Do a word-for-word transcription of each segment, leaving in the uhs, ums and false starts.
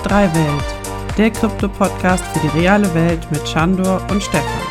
drei Welt, der Krypto-Podcast für die reale Welt mit Chandor und Stefan.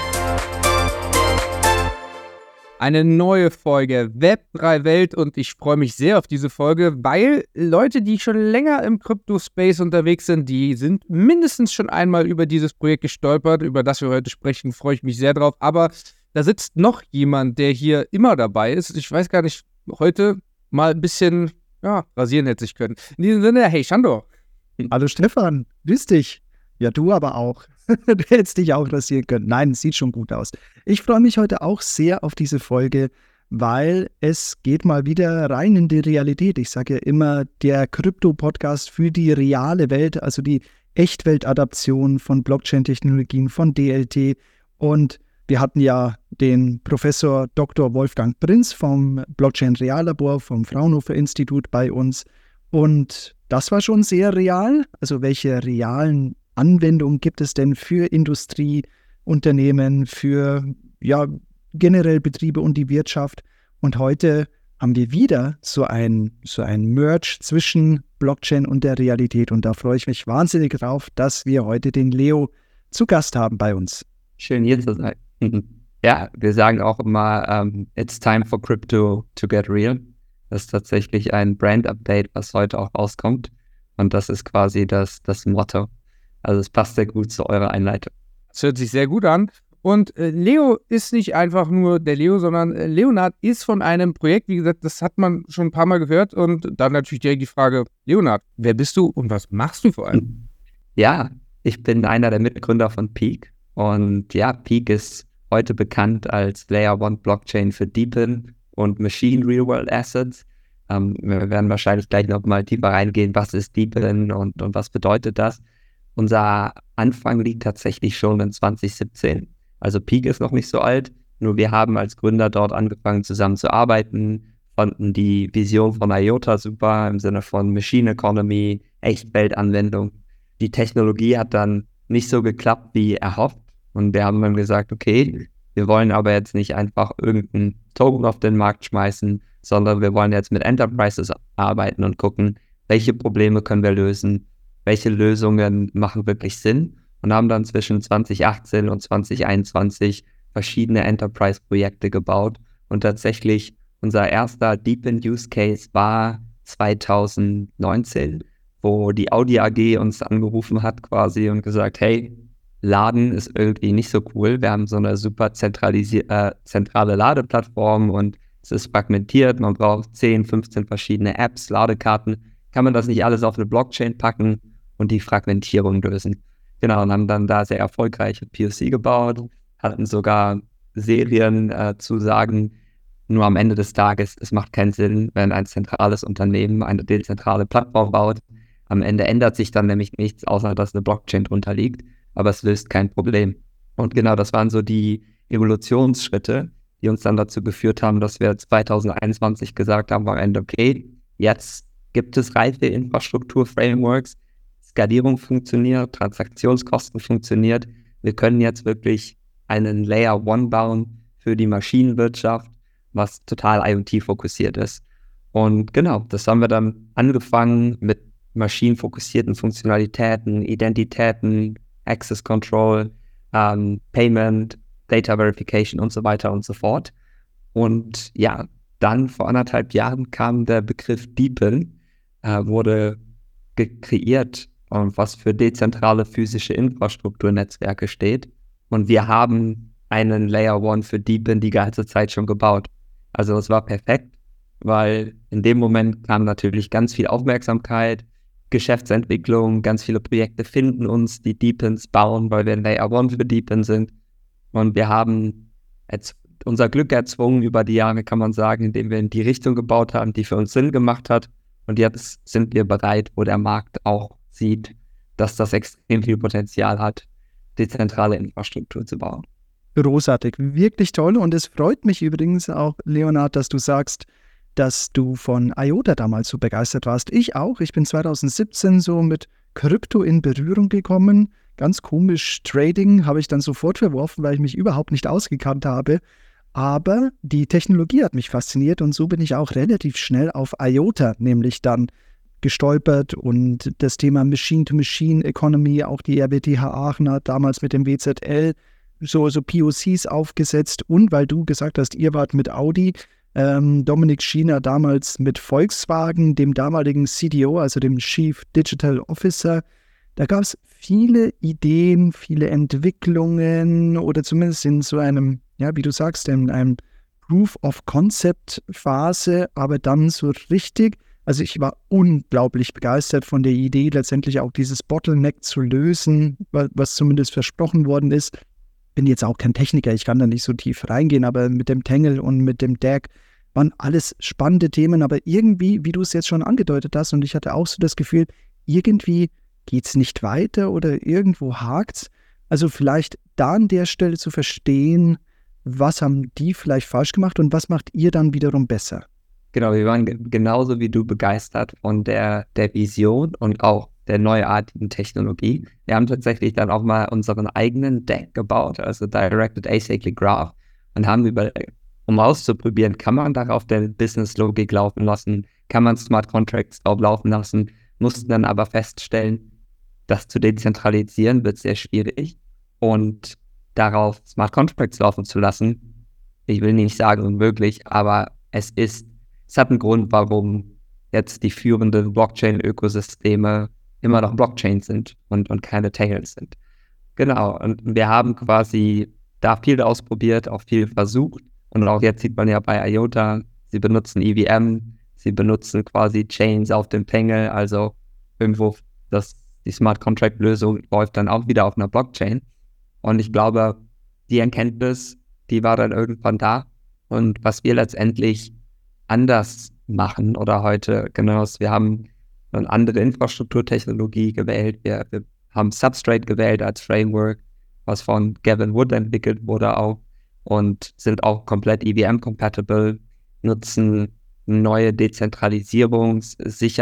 Eine neue Folge Web drei Welt und ich freue mich sehr auf diese Folge, weil Leute, die schon länger im Krypto-Space unterwegs sind, die sind mindestens schon einmal über dieses Projekt gestolpert, über das wir heute sprechen, freue ich mich sehr drauf. Aber da sitzt noch jemand, der hier immer dabei ist. Ich weiß gar nicht, heute mal ein bisschen ja, rasieren hätte sich können. In diesem Sinne, hey Chandor. Hallo Stefan, grüß dich. Ja, du aber auch. Du hättest dich auch rasieren können. Nein, sieht schon gut aus. Ich freue mich heute auch sehr auf diese Folge, weil es geht mal wieder rein in die Realität. Ich sage ja immer, der Krypto-Podcast für die reale Welt, also die Echtwelt-Adaption von Blockchain-Technologien, von D L T. Und wir hatten ja den Professor Doktor Wolfgang Prinz vom Blockchain-Reallabor vom Fraunhofer-Institut bei uns. Und das war schon sehr real. Also welche realen Anwendungen gibt es denn für Industrie, Unternehmen, für ja, generell Betriebe und die Wirtschaft? Und heute haben wir wieder so ein, so ein Merge zwischen Blockchain und der Realität. Und da freue ich mich wahnsinnig drauf, dass wir heute den Leo zu Gast haben bei uns. Schön hier zu sein. Ja, wir sagen auch immer, um, it's time for crypto to get real. Das ist tatsächlich ein Brand-Update, was heute auch rauskommt. Und das ist quasi das, das Motto. Also es passt sehr gut zu eurer Einleitung. Das hört sich sehr gut an. Und äh, Leo ist nicht einfach nur der Leo, sondern äh, Leonhard ist von einem Projekt, wie gesagt, das hat man schon ein paar Mal gehört. Und dann natürlich direkt die Frage, Leonhard, wer bist du und was machst du vor allem? Ja, ich bin einer der Mitgründer von Peak. Und ja, Peak ist heute bekannt als Layer eins Blockchain für DePIN und Machine Real-World Assets. Ähm, wir werden wahrscheinlich gleich nochmal tiefer reingehen, was ist DePIN und, und was bedeutet das. Unser Anfang liegt tatsächlich schon in zwanzig siebzehn. Also Peak ist noch nicht so alt, nur wir haben als Gründer dort angefangen zusammen zu arbeiten, fanden die Vision von IOTA super im Sinne von Machine Economy, Echtweltanwendung. Die Technologie hat dann nicht so geklappt wie erhofft und wir haben dann gesagt, okay, wir wollen aber jetzt nicht einfach irgendeinen Token auf den Markt schmeißen, sondern wir wollen jetzt mit Enterprises arbeiten und gucken, welche Probleme können wir lösen, welche Lösungen machen wirklich Sinn und haben dann zwischen zwanzig achtzehn und zwanzig einundzwanzig verschiedene Enterprise-Projekte gebaut und tatsächlich unser erster DePIN-Use-Case war zwanzig neunzehn, wo die Audi A G uns angerufen hat quasi und gesagt, hey, Laden ist irgendwie nicht so cool, wir haben so eine super zentralisi- äh, zentrale Ladeplattform und es ist fragmentiert, man braucht zehn, fünfzehn verschiedene Apps, Ladekarten, kann man das nicht alles auf eine Blockchain packen und die Fragmentierung lösen. Genau, und haben dann da sehr erfolgreiche P O C gebaut, hatten sogar Serienzusagen. Äh, Nur am Ende des Tages, es macht keinen Sinn, wenn ein zentrales Unternehmen eine dezentrale Plattform baut. Am Ende ändert sich dann nämlich nichts, außer dass eine Blockchain drunter liegt, aber es löst kein Problem. Und genau, das waren so die Evolutionsschritte, die uns dann dazu geführt haben, dass wir zwanzig einundzwanzig gesagt haben am Ende, okay, jetzt gibt es reife Infrastruktur-Frameworks, Skalierung funktioniert, Transaktionskosten funktioniert. Wir können jetzt wirklich einen Layer eins bauen für die Maschinenwirtschaft, was total IoT-fokussiert ist. Und genau, das haben wir dann angefangen mit maschinenfokussierten Funktionalitäten, Identitäten, Access Control, ähm, Payment, Data Verification und so weiter und so fort. Und ja, dann vor anderthalb Jahren kam der Begriff DePIN, äh, wurde ge- kreiert, und was für dezentrale physische Infrastrukturnetzwerke steht. Und wir haben einen Layer eins für DePIN die ganze Zeit schon gebaut. Also es war perfekt, weil in dem Moment kam natürlich ganz viel Aufmerksamkeit, Geschäftsentwicklung, ganz viele Projekte finden uns, die DePINs bauen, weil wir ein Layer eins für DePIN sind. Und wir haben jetzt unser Glück erzwungen über die Jahre, kann man sagen, indem wir in die Richtung gebaut haben, die für uns Sinn gemacht hat. Und jetzt sind wir bereit, wo der Markt auch sieht, dass das extrem viel Potenzial hat, dezentrale Infrastruktur zu bauen. Großartig, wirklich toll. Und es freut mich übrigens auch, Leonhard, dass du sagst, dass du von IOTA damals so begeistert warst. Ich auch. Ich bin zwanzig siebzehn so mit Krypto in Berührung gekommen. Ganz komisch, Trading habe ich dann sofort verworfen, weil ich mich überhaupt nicht ausgekannt habe. Aber die Technologie hat mich fasziniert und so bin ich auch relativ schnell auf IOTA, nämlich dann gestolpert und das Thema Machine-to-Machine-Economy, auch die R W T H Aachen hat damals mit dem W Z L so, so P O Cs aufgesetzt und weil du gesagt hast, ihr wart mit Audi, ähm, Dominik Schiener damals mit Volkswagen, dem damaligen C D O, also dem Chief Digital Officer, da gab es viele Ideen, viele Entwicklungen oder zumindest in so einem, ja, wie du sagst, in einem Proof-of-Concept-Phase, aber dann so richtig. Also ich war unglaublich begeistert von der Idee, letztendlich auch dieses Bottleneck zu lösen, was zumindest versprochen worden ist. Bin jetzt auch kein Techniker, ich kann da nicht so tief reingehen, aber mit dem Tangle und mit dem D A G waren alles spannende Themen, aber irgendwie, wie du es jetzt schon angedeutet hast, und ich hatte auch so das Gefühl, irgendwie geht es nicht weiter oder irgendwo hakt's. Also vielleicht da an der Stelle zu verstehen, was haben die vielleicht falsch gemacht und was macht ihr dann wiederum besser? Genau, wir waren g- genauso wie du begeistert von der, der Vision und auch der neuartigen Technologie. Wir haben tatsächlich dann auch mal unseren eigenen D A G gebaut, also Directed Acyclic Graph, und haben über, um auszuprobieren, kann man darauf der Business-Logik laufen lassen, kann man Smart Contracts drauf laufen lassen, mussten dann aber feststellen, das zu dezentralisieren wird sehr schwierig und darauf Smart Contracts laufen zu lassen, ich will nicht sagen unmöglich, aber es ist, es hat einen Grund, warum jetzt die führenden Blockchain-Ökosysteme immer noch Blockchains sind und, und keine Tangles sind. Genau, und wir haben quasi da viel ausprobiert, auch viel versucht und auch jetzt sieht man ja bei I O T A, sie benutzen E V M, sie benutzen quasi Chains auf dem Tangle, also irgendwo das, die Smart Contract-Lösung läuft dann auch wieder auf einer Blockchain. Und ich glaube, die Erkenntnis, die war dann irgendwann da. Und was wir letztendlich anders machen oder heute, genau, wir haben eine andere Infrastrukturtechnologie gewählt. Wir, wir haben Substrate gewählt als Framework, was von Gavin Wood entwickelt wurde auch und sind auch komplett E V M-compatible, nutzen neue Dezentralisierungs-,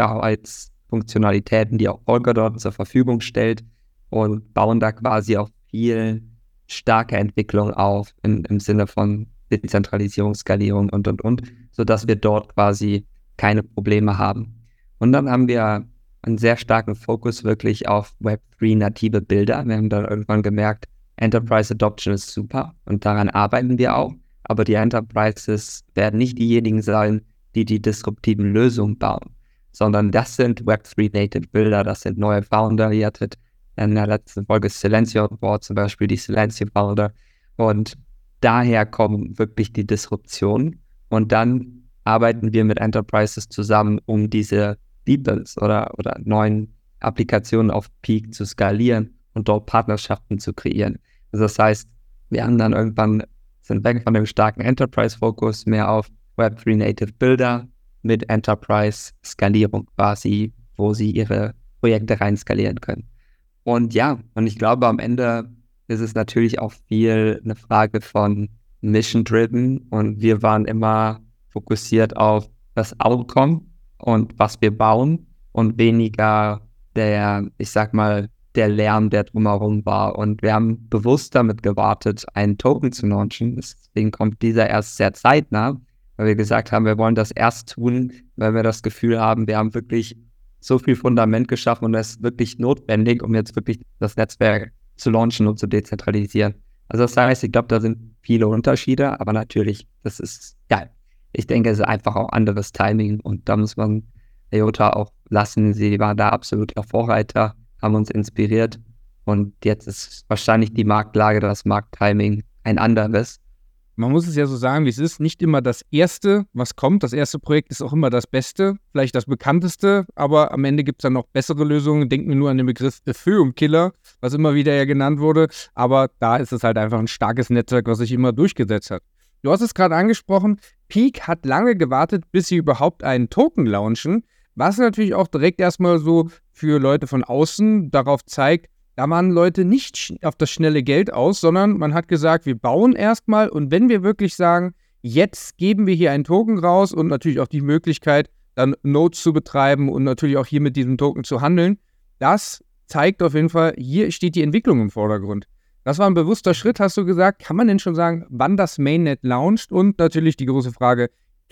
Sicherheitsfunktionalitäten, die auch Polkadot zur Verfügung stellt und bauen da quasi auch viel starke Entwicklung auf in, im Sinne von Dezentralisierung, Skalierung und, und, und, sodass wir dort quasi keine Probleme haben. Und dann haben wir einen sehr starken Fokus wirklich auf Web drei native Bilder. Wir haben dann irgendwann gemerkt, Enterprise Adoption ist super und daran arbeiten wir auch, aber die Enterprises werden nicht diejenigen sein, die die disruptiven Lösungen bauen, sondern das sind Web drei native Bilder, das sind neue Founder. Ihr hattet in der letzten Folge Silencio Board zum Beispiel, die Silencio Founder, und daher kommen wirklich die Disruptionen und dann arbeiten wir mit Enterprises zusammen, um diese Deepens oder, oder neuen Applikationen auf Peak zu skalieren und dort Partnerschaften zu kreieren. Also das heißt, wir haben dann irgendwann, sind weg von dem starken Enterprise-Fokus mehr auf Web drei Native Bilder mit Enterprise-Skalierung quasi, wo sie ihre Projekte rein skalieren können. Und ja, und ich glaube, am Ende ist es natürlich auch viel eine Frage von Mission-driven und wir waren immer fokussiert auf das Outcome und was wir bauen und weniger der, ich sag mal, der Lärm, der drumherum war. Und wir haben bewusst damit gewartet, einen Token zu launchen. Deswegen kommt dieser erst sehr zeitnah, weil wir gesagt haben, wir wollen das erst tun, weil wir das Gefühl haben, wir haben wirklich so viel Fundament geschaffen und es ist wirklich notwendig, um jetzt wirklich das Netzwerk zu launchen und zu dezentralisieren. Also das heißt, ich glaube, da sind viele Unterschiede, aber natürlich, das ist, ja, ich denke, es ist einfach auch anderes Timing und da muss man I O T A auch lassen. Sie waren da absoluter Vorreiter, haben uns inspiriert und jetzt ist wahrscheinlich die Marktlage, das Markttiming ein anderes. Man muss es ja so sagen, wie es ist, nicht immer das Erste, was kommt. Das erste Projekt ist auch immer das Beste, vielleicht das Bekannteste, aber am Ende gibt es dann noch bessere Lösungen. Denken wir nur an den Begriff Ethereum-Killer, was immer wieder ja genannt wurde, aber da ist es halt einfach ein starkes Netzwerk, was sich immer durchgesetzt hat. Du hast es gerade angesprochen, Peak hat lange gewartet, bis sie überhaupt einen Token launchen, was natürlich auch direkt erstmal so für Leute von außen darauf zeigt, da waren Leute nicht auf das schnelle Geld aus, sondern man hat gesagt, wir bauen erstmal und wenn wir wirklich sagen, jetzt geben wir hier einen Token raus und natürlich auch die Möglichkeit, dann Nodes zu betreiben und natürlich auch hier mit diesem Token zu handeln, das zeigt auf jeden Fall, hier steht die Entwicklung im Vordergrund. Das war ein bewusster Schritt, hast du gesagt. Kann man denn schon sagen, wann das Mainnet launcht? Und natürlich die große Frage,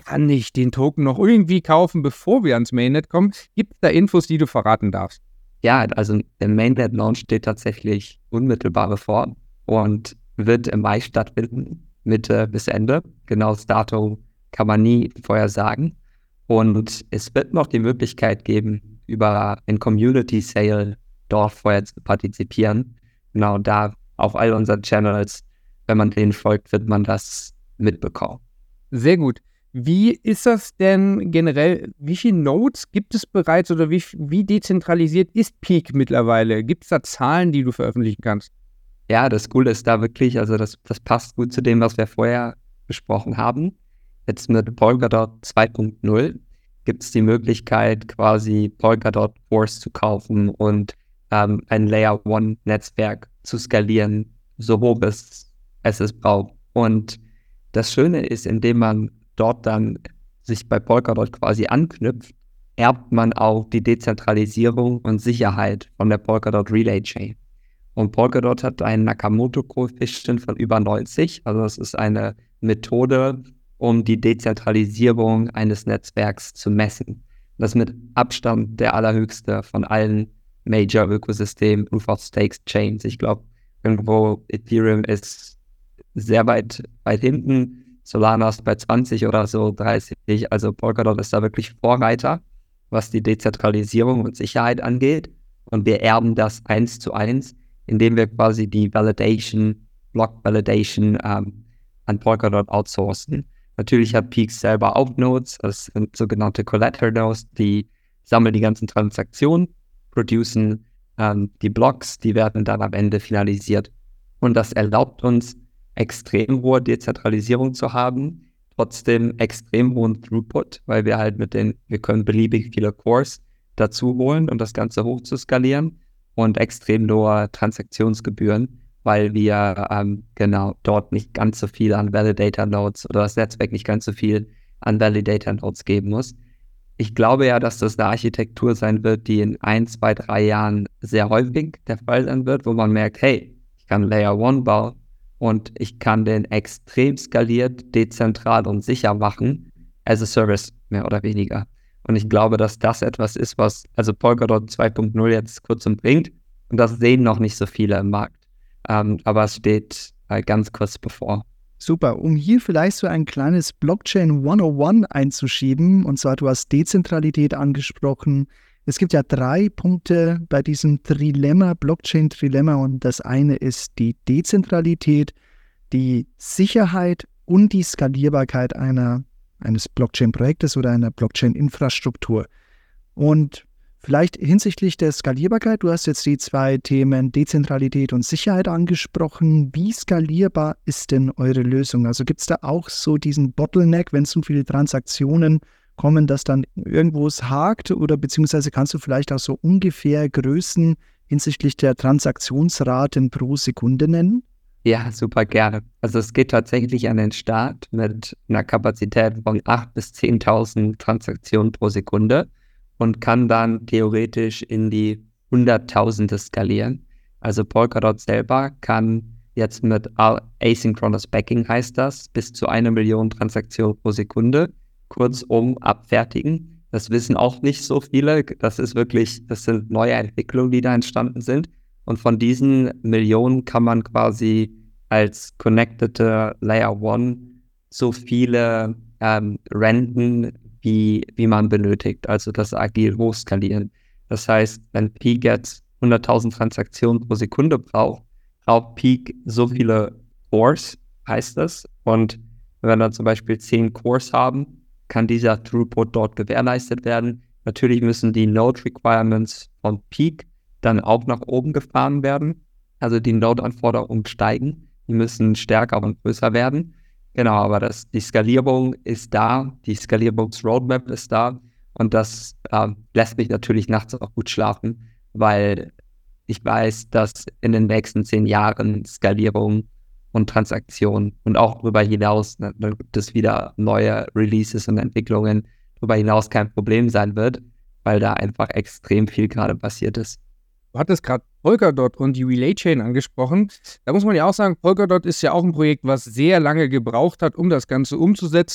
kann ich den Token noch irgendwie kaufen, bevor wir ans Mainnet kommen? Gibt es da Infos, die du verraten darfst? Ja, also der Mainnet-Launch steht tatsächlich unmittelbar bevor und wird im Mai stattfinden, Mitte bis Ende. Genaues Datum kann man nie vorher sagen. Und es wird noch die Möglichkeit geben, über ein Community Sale dort vorher zu partizipieren. Genau da auf all unseren Channels, wenn man denen folgt, wird man das mitbekommen. Sehr gut. Wie ist das denn generell? Wie viele Nodes gibt es bereits oder wie, wie dezentralisiert ist Peak mittlerweile? Gibt es da Zahlen, die du veröffentlichen kannst? Ja, das Coole ist da wirklich, also das, das passt gut zu dem, was wir vorher besprochen haben. Jetzt mit Polkadot zwei Punkt null gibt es die Möglichkeit, quasi Polkadot Cores zu kaufen und ähm, ein Layer eins Netzwerk zu skalieren, so hoch es, es es braucht. Und das Schöne ist, indem man dort dann sich bei Polkadot quasi anknüpft, erbt man auch die Dezentralisierung und Sicherheit von der Polkadot Relay Chain. Und Polkadot hat einen Nakamoto-Koeffizient von über neunzig, also das ist eine Methode, um die Dezentralisierung eines Netzwerks zu messen. Das ist mit Abstand der allerhöchste von allen Major-Ökosystem Proof-of-Stake-Chains. Ich glaube, irgendwo Ethereum ist sehr weit, weit hinten, Solana ist bei zwanzig oder so, dreißig. Also Polkadot ist da wirklich Vorreiter, was die Dezentralisierung und Sicherheit angeht. Und wir erben das eins zu eins, indem wir quasi die Validation, Block-Validation ähm, an Polkadot outsourcen. Natürlich hat Peak selber auch Nodes, das sind sogenannte Collateral Nodes, die sammeln die ganzen Transaktionen, producen ähm, die Blocks, die werden dann am Ende finalisiert. Und das erlaubt uns, extrem hohe Dezentralisierung zu haben, trotzdem extrem hohen Throughput, weil wir halt mit den, wir können beliebig viele Cores dazu holen, um das Ganze hoch zu skalieren und extrem hohe Transaktionsgebühren, weil wir ähm, genau dort nicht ganz so viel an Validator-Nodes oder das Netzwerk nicht ganz so viel an Validator-Nodes geben muss. Ich glaube ja, dass das eine Architektur sein wird, die in ein, zwei, drei Jahren sehr häufig der Fall sein wird, wo man merkt, hey, ich kann Layer eins bauen und ich kann den extrem skaliert, dezentral und sicher machen, as a Service, mehr oder weniger. Und ich glaube, dass das etwas ist, was also Polkadot zwei Punkt null jetzt kurzum bringt. Und das sehen noch nicht so viele im Markt. Ähm, aber es steht äh, ganz kurz bevor. Super, um hier vielleicht so ein kleines Blockchain hunderteins einzuschieben, und zwar du hast Dezentralität angesprochen. Es gibt ja drei Punkte bei diesem Trilemma, Blockchain-Trilemma, und das eine ist die Dezentralität, die Sicherheit und die Skalierbarkeit einer, eines Blockchain-Projektes oder einer Blockchain-Infrastruktur. Und vielleicht hinsichtlich der Skalierbarkeit, du hast jetzt die zwei Themen Dezentralität und Sicherheit angesprochen. Wie skalierbar ist denn eure Lösung? Also gibt es da auch so diesen Bottleneck, wenn zu viele Transaktionen kommen, dass dann irgendwo es hakt, oder beziehungsweise kannst du vielleicht auch so ungefähr Größen hinsichtlich der Transaktionsraten pro Sekunde nennen? Ja, super gerne. Also es geht tatsächlich an den Start mit einer Kapazität von achttausend bis zehntausend Transaktionen pro Sekunde und kann dann theoretisch in die Hunderttausende skalieren. Also Polkadot selber kann jetzt mit Asynchronous Backing, heißt das, bis zu eine Million Transaktionen pro Sekunde kurzum abfertigen. Das wissen auch nicht so viele. Das ist wirklich, das sind neue Entwicklungen, die da entstanden sind. Und von diesen Millionen kann man quasi als connected Layer eins so viele ähm, renten, wie, wie man benötigt. Also das agil hochskalieren. Das heißt, wenn Peak jetzt hunderttausend Transaktionen pro Sekunde braucht, braucht Peak so viele Cores, heißt das. Und wenn wir dann zum Beispiel zehn Cores haben, kann dieser Throughput dort gewährleistet werden. Natürlich müssen die Node-Requirements von Peak dann auch nach oben gefahren werden. Also die Node-Anforderungen steigen. Die müssen stärker und größer werden. Genau, aber das, die Skalierung ist da, die Skalierungsroadmap ist da. Und das äh, lässt mich natürlich nachts auch gut schlafen, weil ich weiß, dass in den nächsten zehn Jahren Skalierung und Transaktionen und auch darüber hinaus, ne, dann gibt es wieder neue Releases und Entwicklungen, darüber hinaus kein Problem sein wird, weil da einfach extrem viel gerade passiert ist. Du hattest gerade Polkadot und die Relay Chain angesprochen. Da muss man ja auch sagen, Polkadot ist ja auch ein Projekt, was sehr lange gebraucht hat, um das Ganze umzusetzen.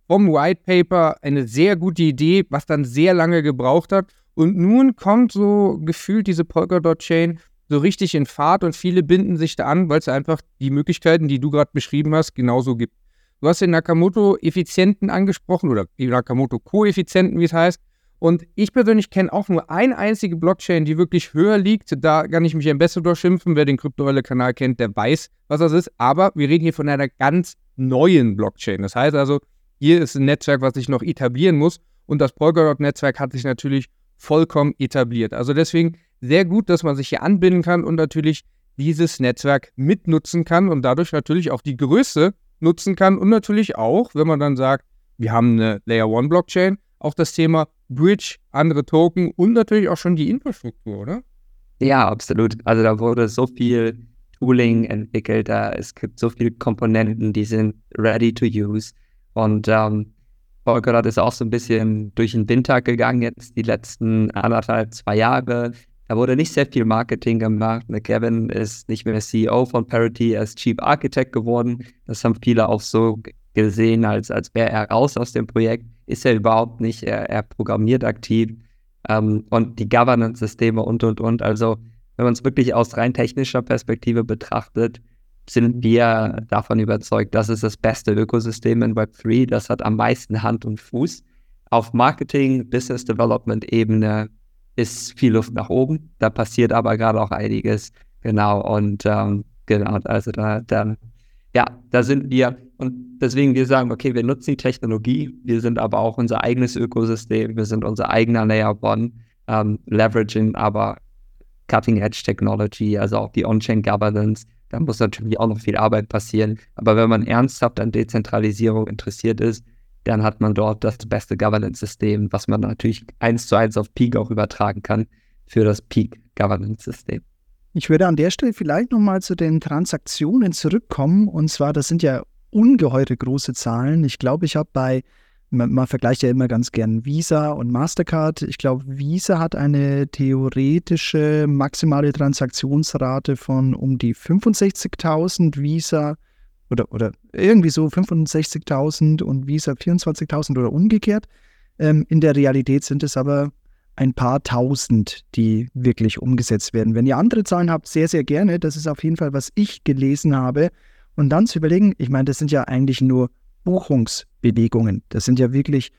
vom White Paper eine sehr gute Idee, was dann sehr lange gebraucht hat. Und nun kommt so gefühlt diese Polkadot-Chain so richtig in Fahrt und viele binden sich da an, weil es einfach die Möglichkeiten, die du gerade beschrieben hast, genauso gibt. Du hast den Nakamoto-Effizienten angesprochen oder Nakamoto-Koeffizienten, wie es heißt. Und ich persönlich kenne auch nur eine einzige Blockchain, die wirklich höher liegt. Da kann ich mich Ambassador schimpfen. Wer den Kryptowelle-Kanal kennt, der weiß, was das ist. Aber wir reden hier von einer ganz neuen Blockchain. Das heißt also, hier ist ein Netzwerk, was sich noch etablieren muss. Und das Polkadot-Netzwerk hat sich natürlich vollkommen etabliert. Also deswegen sehr gut, dass man sich hier anbinden kann und natürlich dieses Netzwerk mitnutzen kann und dadurch natürlich auch die Größe nutzen kann. Und natürlich auch, wenn man dann sagt, wir haben eine Layer eins Blockchain, auch das Thema Bridge, andere Token und natürlich auch schon die Infrastruktur, oder? Ja, absolut. Also da wurde so viel Tooling entwickelt, da es gibt so viele Komponenten, die sind ready to use. Und ähm, Polkadot ist auch so ein bisschen durch den Winter gegangen, jetzt die letzten anderthalb, zwei Jahre. Da wurde nicht sehr viel Marketing gemacht. Kevin ist nicht mehr C E O von Parity, er ist Chief Architect geworden. Das haben viele auch so gesehen, als, als wäre er raus aus dem Projekt. Ist er überhaupt nicht, er, er programmiert aktiv ähm, und die Governance-Systeme und, und, und. Also wenn man es wirklich aus rein technischer Perspektive betrachtet, sind wir davon überzeugt, das ist das beste Ökosystem in Web drei. Das hat am meisten Hand und Fuß. Auf Marketing, Business Development-Ebene ist viel Luft nach oben. Da passiert aber gerade auch einiges. Genau, und ähm, genau, also da, da, ja, da sind wir. Und deswegen wir sagen, okay, wir nutzen die Technologie, wir sind aber auch unser eigenes Ökosystem, wir sind unser eigener Layer eins, ähm, leveraging aber Cutting-Edge-Technology, also auch die On-Chain-Governance. Da muss natürlich auch noch viel Arbeit passieren. Aber wenn man ernsthaft an Dezentralisierung interessiert ist, dann hat man dort das beste Governance-System, was man natürlich eins zu eins auf Peak auch übertragen kann für das Peak-Governance-System. Ich würde an der Stelle vielleicht nochmal zu den Transaktionen zurückkommen. Und zwar, das sind ja ungeheure große Zahlen. Ich glaube, ich habe bei, man, man vergleicht ja immer ganz gern Visa und Mastercard. Ich glaube, Visa hat eine theoretische maximale Transaktionsrate von um die fünfundsechzigtausend, Visa oder, oder irgendwie so fünfundsechzigtausend und Visa vierundzwanzigtausend oder umgekehrt. Ähm, in der Realität sind es aber ein paar Tausend, die wirklich umgesetzt werden. Wenn ihr andere Zahlen habt, sehr, sehr gerne. Das ist auf jeden Fall, was ich gelesen habe. Und dann zu überlegen, ich meine, das sind ja eigentlich nur Buchungsbewegungen. Das sind ja wirklich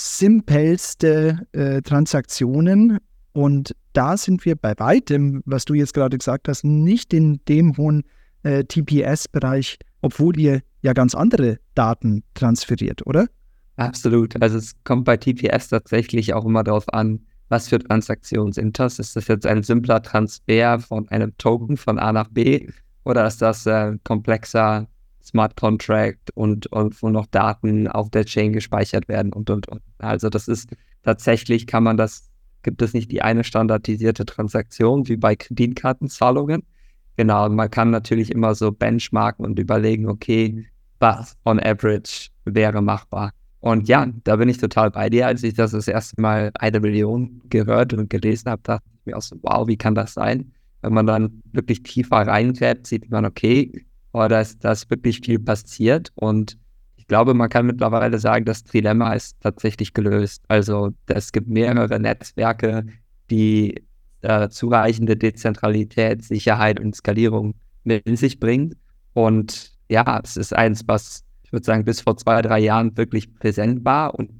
simpelste äh, Transaktionen. Und da sind wir bei weitem, was du jetzt gerade gesagt hast, nicht in dem hohen äh, T P S-Bereich, obwohl ihr ja ganz andere Daten transferiert, oder? Absolut. Also es kommt bei T P S tatsächlich auch immer darauf an, was für Transaktionen sind das? Ist das jetzt ein simpler Transfer von einem Token von A nach B oder ist das ein äh, komplexer Smart Contract und, und wo noch Daten auf der Chain gespeichert werden und, und, und. Also das ist tatsächlich, kann man das, gibt es nicht die eine standardisierte Transaktion wie bei Kreditkartenzahlungen. Genau, man kann natürlich immer so benchmarken und überlegen, okay, was on average wäre machbar. Und ja, da bin ich total bei dir. Als ich das das erste Mal eine Million gehört und gelesen habe, dachte ich mir auch so, wow, wie kann das sein? Wenn man dann wirklich tiefer reingräbt, sieht man, okay, oh, da ist, da ist wirklich viel passiert. Und ich glaube, man kann mittlerweile sagen, das Trilemma ist tatsächlich gelöst. Also es gibt mehrere Netzwerke, die äh, zureichende Dezentralität, Sicherheit und Skalierung mit in sich bringen. Und ja, es ist eins, was ich würde sagen, bis vor zwei, drei Jahren wirklich präsent war und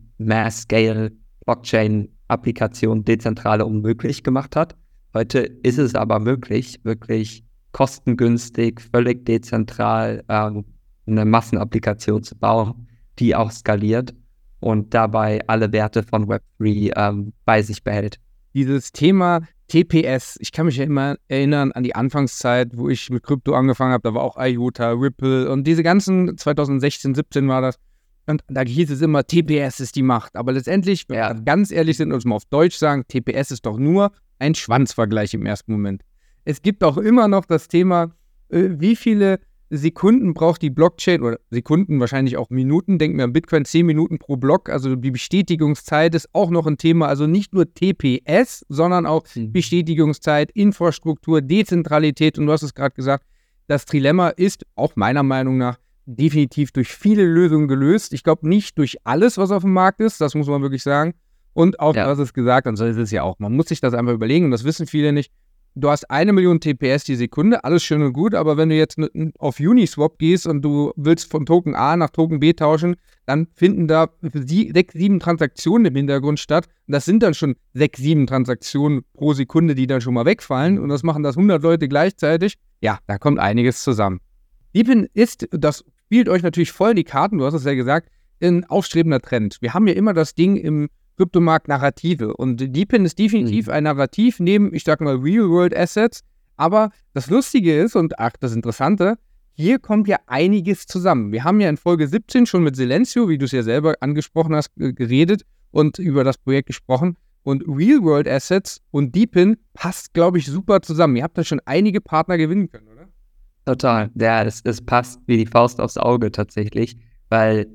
Mass-Scale-Blockchain-Applikationen dezentrale unmöglich gemacht hat. Heute ist es aber möglich, wirklich kostengünstig, völlig dezentral ähm, eine Massenapplikation zu bauen, die auch skaliert und dabei alle Werte von Web drei ähm, bei sich behält. Dieses Thema T P S, ich kann mich ja immer erinnern an die Anfangszeit, wo ich mit Krypto angefangen habe, da war auch IOTA, Ripple und diese ganzen, zwanzig sechzehn, siebzehn war das, und da hieß es immer, T P S ist die Macht, aber letztendlich, wenn wir ganz ehrlich sind und es mal auf Deutsch sagen, T P S ist doch nur ein Schwanzvergleich im ersten Moment. Es gibt auch immer noch das Thema, äh, wie viele Sekunden braucht die Blockchain, oder Sekunden, wahrscheinlich auch Minuten, denken wir an Bitcoin, zehn Minuten pro Block, also die Bestätigungszeit ist auch noch ein Thema, also nicht nur T P S, sondern auch mhm. Bestätigungszeit, Infrastruktur, Dezentralität und du hast es gerade gesagt, das Trilemma ist auch meiner Meinung nach definitiv durch viele Lösungen gelöst. Ich glaube nicht durch alles, was auf dem Markt ist, das muss man wirklich sagen. Und auch, Ja. du hast es gesagt, und so ist es ja auch, man muss sich das einfach überlegen, und das wissen viele nicht. Du hast eine Million T P S die Sekunde, alles schön und gut, aber wenn du jetzt mit, auf Uniswap gehst und du willst von Token A nach Token B tauschen, dann finden da sie, sechs, sieben Transaktionen im Hintergrund statt. Und das sind dann schon sechs, sieben Transaktionen pro Sekunde, die dann schon mal wegfallen. Und das machen das hundert Leute gleichzeitig. Ja, da kommt einiges zusammen. DePIN ist, das spielt euch natürlich voll in die Karten, du hast es ja gesagt, ein aufstrebender Trend. Wir haben ja immer das Ding im Kryptomarkt Narrative. Und DePIN ist definitiv Mhm. ein Narrativ neben, ich sag mal, Real-World-Assets. Aber das Lustige ist, und ach, das Interessante, hier kommt ja einiges zusammen. Wir haben ja in Folge siebzehn schon mit Silencio, wie du es ja selber angesprochen hast, g- geredet und über das Projekt gesprochen. Und Real-World-Assets und DePIN passt, glaube ich, super zusammen. Ihr habt da schon einige Partner gewinnen können, oder? Total. Ja, es, es passt wie die Faust aufs Auge tatsächlich, weil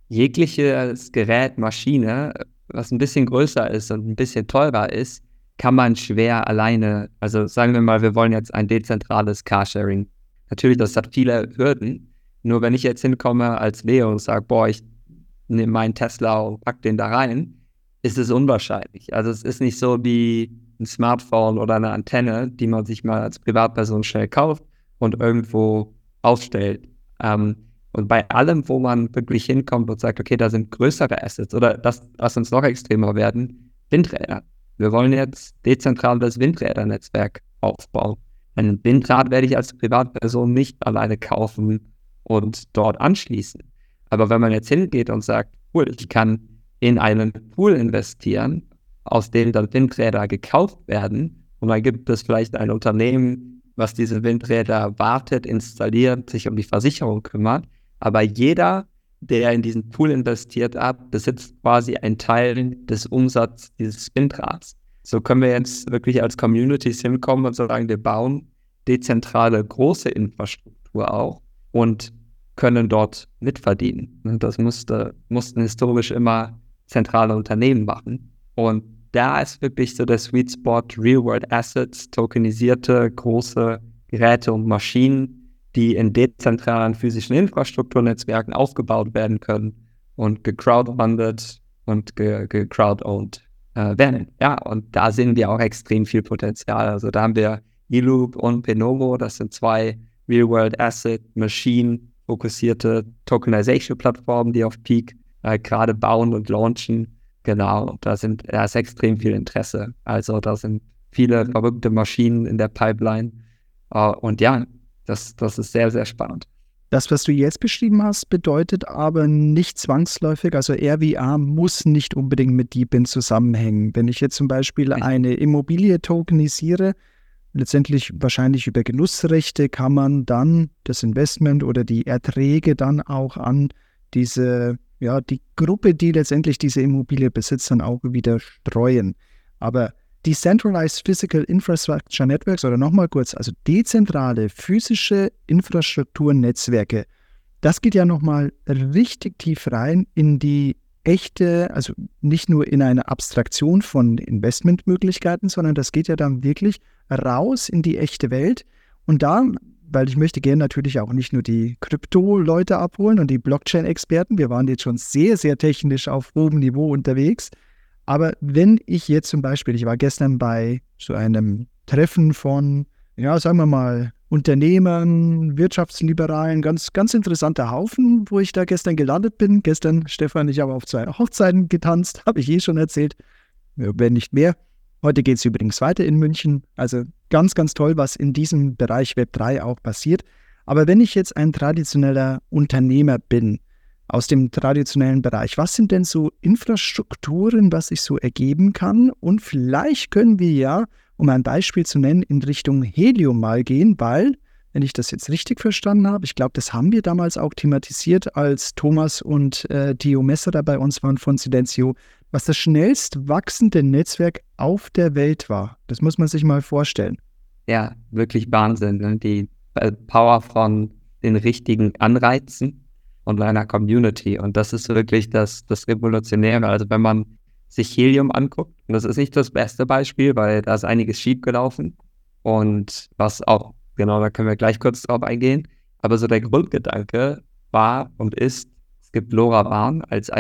jegliches Gerät, Maschine, was ein bisschen größer ist und ein bisschen teurer ist, kann man schwer alleine, also sagen wir mal, wir wollen jetzt ein dezentrales Carsharing. Natürlich, das hat viele Hürden. Nur wenn ich jetzt hinkomme als Leo und sage, boah, ich nehme meinen Tesla und pack den da rein, ist es unwahrscheinlich. Also es ist nicht so wie ein Smartphone oder eine Antenne, die man sich mal als Privatperson schnell kauft und irgendwo aufstellt. Ähm, und bei allem, wo man wirklich hinkommt und sagt, okay, da sind größere Assets oder das, lass uns noch extremer werden, Windräder. Wir wollen jetzt dezentrales Windrädernetzwerk aufbauen. Ein Windrad werde ich als Privatperson nicht alleine kaufen und dort anschließen. Aber wenn man jetzt hingeht und sagt, cool, ich kann in einen Pool investieren, aus dem dann Windräder gekauft werden, und dann gibt es vielleicht ein Unternehmen, was diese Windräder wartet, installiert, sich um die Versicherung kümmert, aber jeder, der in diesen Pool investiert hat, besitzt quasi einen Teil des Umsatzes dieses Windrads. So können wir jetzt wirklich als Communities hinkommen und sagen, wir bauen dezentrale große Infrastruktur auch und können dort mitverdienen. Und das musste, mussten historisch immer zentrale Unternehmen machen. Und da ist wirklich so der Sweet Spot Real-World Assets, tokenisierte große Geräte und Maschinen, die in dezentralen physischen Infrastrukturnetzwerken aufgebaut werden können und gecrowdfundet und gecrowd-owned äh, werden. Ja, und da sehen wir auch extrem viel Potenzial. Also da haben wir eLoop und Penovo, das sind zwei Real-World Asset Machine fokussierte Tokenization-Plattformen, die auf Peak äh, gerade bauen und launchen. Genau, da, sind, da ist extrem viel Interesse. Also da sind viele verrückte Maschinen in der Pipeline. Uh, und ja, das, das ist sehr, sehr spannend. Das, was du jetzt beschrieben hast, bedeutet aber nicht zwangsläufig, also R W A muss nicht unbedingt mit DePIN zusammenhängen. Wenn ich jetzt zum Beispiel eine Immobilie tokenisiere, letztendlich wahrscheinlich über Genussrechte, kann man dann das Investment oder die Erträge dann auch an diese, ja, die Gruppe, die letztendlich diese Immobilie besitzt, dann auch wieder streuen. Aber Decentralized Physical Infrastructure Networks, oder nochmal kurz, also dezentrale physische Infrastrukturnetzwerke, das geht ja nochmal richtig tief rein in die echte, also nicht nur in eine Abstraktion von Investmentmöglichkeiten, sondern das geht ja dann wirklich raus in die echte Welt. Und da, weil ich möchte gerne natürlich auch nicht nur die Krypto-Leute abholen und die Blockchain-Experten, wir waren jetzt schon sehr, sehr technisch auf hohem Niveau unterwegs, aber wenn ich jetzt zum Beispiel, ich war gestern bei so einem Treffen von, ja, sagen wir mal, Unternehmern, Wirtschaftsliberalen, ganz, ganz interessanter Haufen, wo ich da gestern gelandet bin. Gestern, Stefan, ich habe auf zwei Hochzeiten getanzt, habe ich eh schon erzählt, wenn nicht mehr. Heute geht es übrigens weiter in München. Also ganz, ganz toll, was in diesem Bereich Web drei auch passiert. Aber wenn ich jetzt ein traditioneller Unternehmer bin, aus dem traditionellen Bereich, was sind denn so Infrastrukturen, was sich so ergeben kann? Und vielleicht können wir ja, um ein Beispiel zu nennen, in Richtung Helium mal gehen, weil, wenn ich das jetzt richtig verstanden habe, ich glaube, das haben wir damals auch thematisiert, als Thomas und äh, Theo Messerer bei uns waren von Silencio, was das schnellst wachsende Netzwerk auf der Welt war. Das muss man sich mal vorstellen. Ja, wirklich Wahnsinn. Ne? Die äh, Power von den richtigen Anreizen und einer Community. Und das ist wirklich das, das Revolutionäre. Also wenn man sich Helium anguckt, und das ist nicht das beste Beispiel, weil da ist einiges schief gelaufen. Und was auch, genau, da können wir gleich kurz drauf eingehen. Aber so der Grundgedanke, war und ist, es gibt LoRaWAN als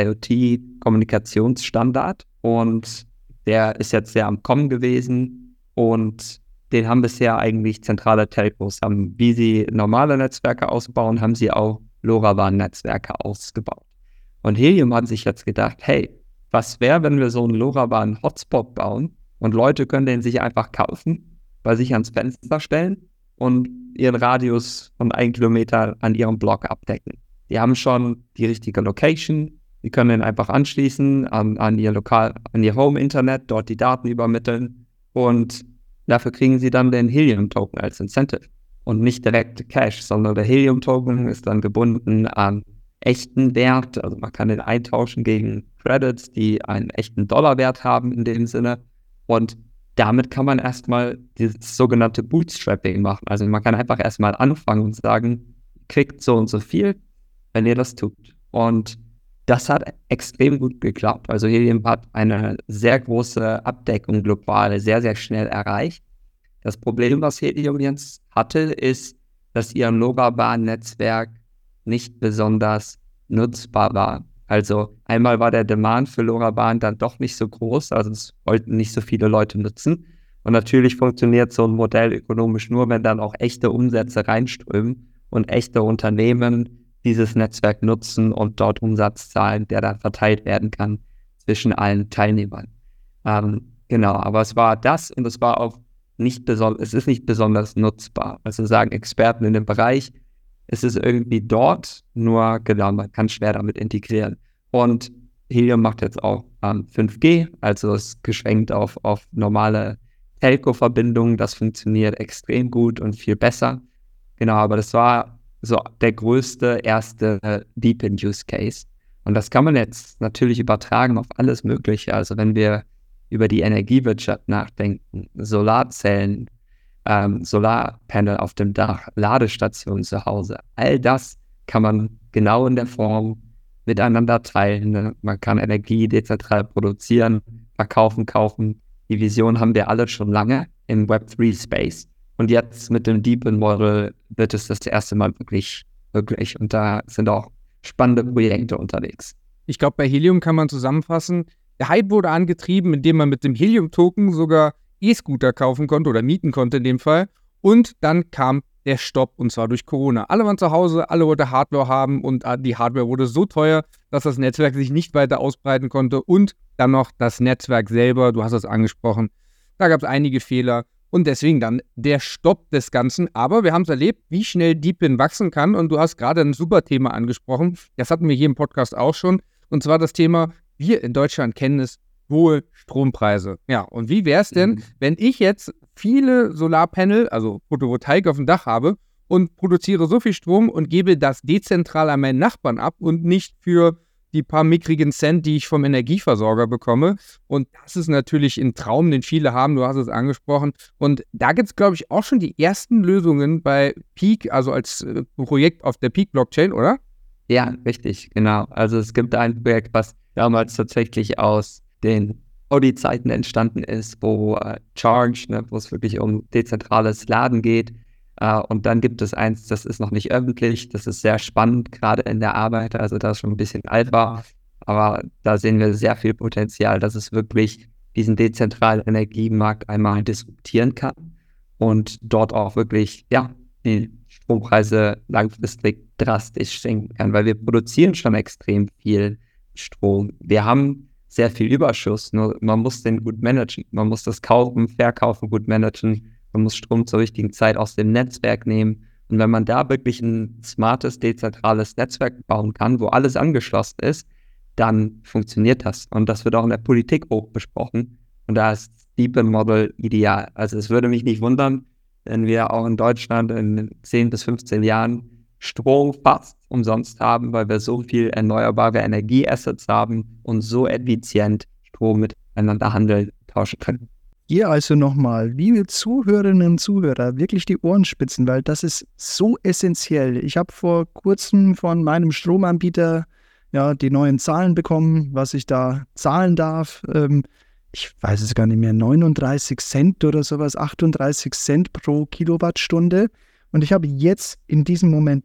IoT-Kommunikationsstandard und der ist jetzt sehr am Kommen gewesen und den haben bisher eigentlich zentrale Telcos, haben, wie sie normale Netzwerke ausbauen, haben sie auch LoRaWAN-Netzwerke ausgebaut. Und Helium hat sich jetzt gedacht, hey, was wäre, wenn wir so einen LoRaWAN-Hotspot bauen und Leute können den sich einfach kaufen, bei sich ans Fenster stellen und ihren Radius von einem Kilometer an ihrem Block abdecken. Die haben schon die richtige Location, die können den einfach anschließen an, an ihr Lokal, an ihr Home-Internet, dort die Daten übermitteln und dafür kriegen sie dann den Helium-Token als Incentive und nicht direkt Cash, sondern der Helium-Token ist dann gebunden an echten Wert, also man kann den eintauschen gegen Credits, die einen echten Dollarwert haben in dem Sinne und damit kann man erstmal dieses sogenannte Bootstrapping machen, also man kann einfach erstmal anfangen und sagen, kriegt so und so viel, wenn ihr das tut und das hat extrem gut geklappt. Also Helium hat eine sehr große Abdeckung global sehr, sehr schnell erreicht. Das Problem, was Helium jetzt hatte, ist, dass ihr LoRaWAN-Netzwerk nicht besonders nutzbar war. Also einmal war der Demand für LoRaWAN dann doch nicht so groß, also es wollten nicht so viele Leute nutzen. Und natürlich funktioniert so ein Modell ökonomisch nur, wenn dann auch echte Umsätze reinströmen und echte Unternehmen dieses Netzwerk nutzen und dort Umsatz zahlen, der dann verteilt werden kann zwischen allen Teilnehmern. Ähm, genau, aber es war das und es war auch nicht besonders, es ist nicht besonders nutzbar. Also sagen Experten in dem Bereich, es ist irgendwie dort, nur genau, man kann schwer damit integrieren. Und Helium macht jetzt auch ähm, fünf G, also ist geschwenkt auf, auf normale Telco-Verbindungen, das funktioniert extrem gut und viel besser. Genau, aber das war so der größte erste äh, Deep-In-Use-Case. Und das kann man jetzt natürlich übertragen auf alles Mögliche. Also wenn wir über die Energiewirtschaft nachdenken, Solarzellen, ähm, Solarpanel auf dem Dach, Ladestationen zu Hause, all das kann man genau in der Form miteinander teilen. Man kann Energie dezentral produzieren, verkaufen, kaufen. Die Vision haben wir alle schon lange im Web drei Space. Und jetzt mit dem Deep-In-Model wird es das erste Mal wirklich, wirklich. Und da sind auch spannende Projekte unterwegs. Ich glaube, bei Helium kann man zusammenfassen, der Hype wurde angetrieben, indem man mit dem Helium-Token sogar E-Scooter kaufen konnte oder mieten konnte in dem Fall. Und dann kam der Stopp, und zwar durch Corona. Alle waren zu Hause, alle wollten Hardware haben und die Hardware wurde so teuer, dass das Netzwerk sich nicht weiter ausbreiten konnte. Und dann noch das Netzwerk selber, du hast es angesprochen, da gab es einige Fehler. Und deswegen dann der Stopp des Ganzen. Aber wir haben es erlebt, wie schnell Deep-In wachsen kann. Und du hast gerade ein super Thema angesprochen. Das hatten wir hier im Podcast auch schon. Und zwar das Thema, wir in Deutschland kennen es, hohe Strompreise. Ja, und wie wäre es denn, mhm. wenn ich jetzt viele Solarpanel, also Photovoltaik auf dem Dach habe und produziere so viel Strom und gebe das dezentral an meinen Nachbarn ab und nicht für die paar mickrigen Cent, die ich vom Energieversorger bekomme. Und das ist natürlich ein Traum, den viele haben, du hast es angesprochen. Und da gibt es, glaube ich, auch schon die ersten Lösungen bei Peak, also als äh, Projekt auf der Peak-Blockchain, oder? Ja, richtig, genau. Also es gibt ein Projekt, was damals tatsächlich aus den Audi-Zeiten entstanden ist, wo äh, Charge, ne, wo es wirklich um dezentrales Laden geht. Uh, und dann gibt es eins, das ist noch nicht öffentlich, das ist sehr spannend, gerade in der Arbeit, also das ist schon ein bisschen alt war, aber da sehen wir sehr viel Potenzial, dass es wirklich diesen dezentralen Energiemarkt einmal disruptieren kann und dort auch wirklich, ja, die Strompreise langfristig drastisch senken kann, weil wir produzieren schon extrem viel Strom. Wir haben sehr viel Überschuss, nur man muss den gut managen, man muss das Kaufen, Verkaufen gut managen. Man muss Strom zur richtigen Zeit aus dem Netzwerk nehmen. Und wenn man da wirklich ein smartes, dezentrales Netzwerk bauen kann, wo alles angeschlossen ist, dann funktioniert das. Und das wird auch in der Politik hoch besprochen. Und da ist Deep-In-Model ideal. Also es würde mich nicht wundern, wenn wir auch in Deutschland in zehn bis fünfzehn Jahren Strom fast umsonst haben, weil wir so viel erneuerbare Energieassets haben und so effizient Strom miteinander handeln, tauschen können. Hier also nochmal, liebe Zuhörerinnen und Zuhörer, wirklich die Ohren spitzen, weil das ist so essentiell. Ich habe vor kurzem von meinem Stromanbieter ja die neuen Zahlen bekommen, was ich da zahlen darf. Ähm, ich weiß es gar nicht mehr, neununddreißig Cent oder sowas, achtunddreißig Cent pro Kilowattstunde. Und ich habe jetzt in diesem Moment die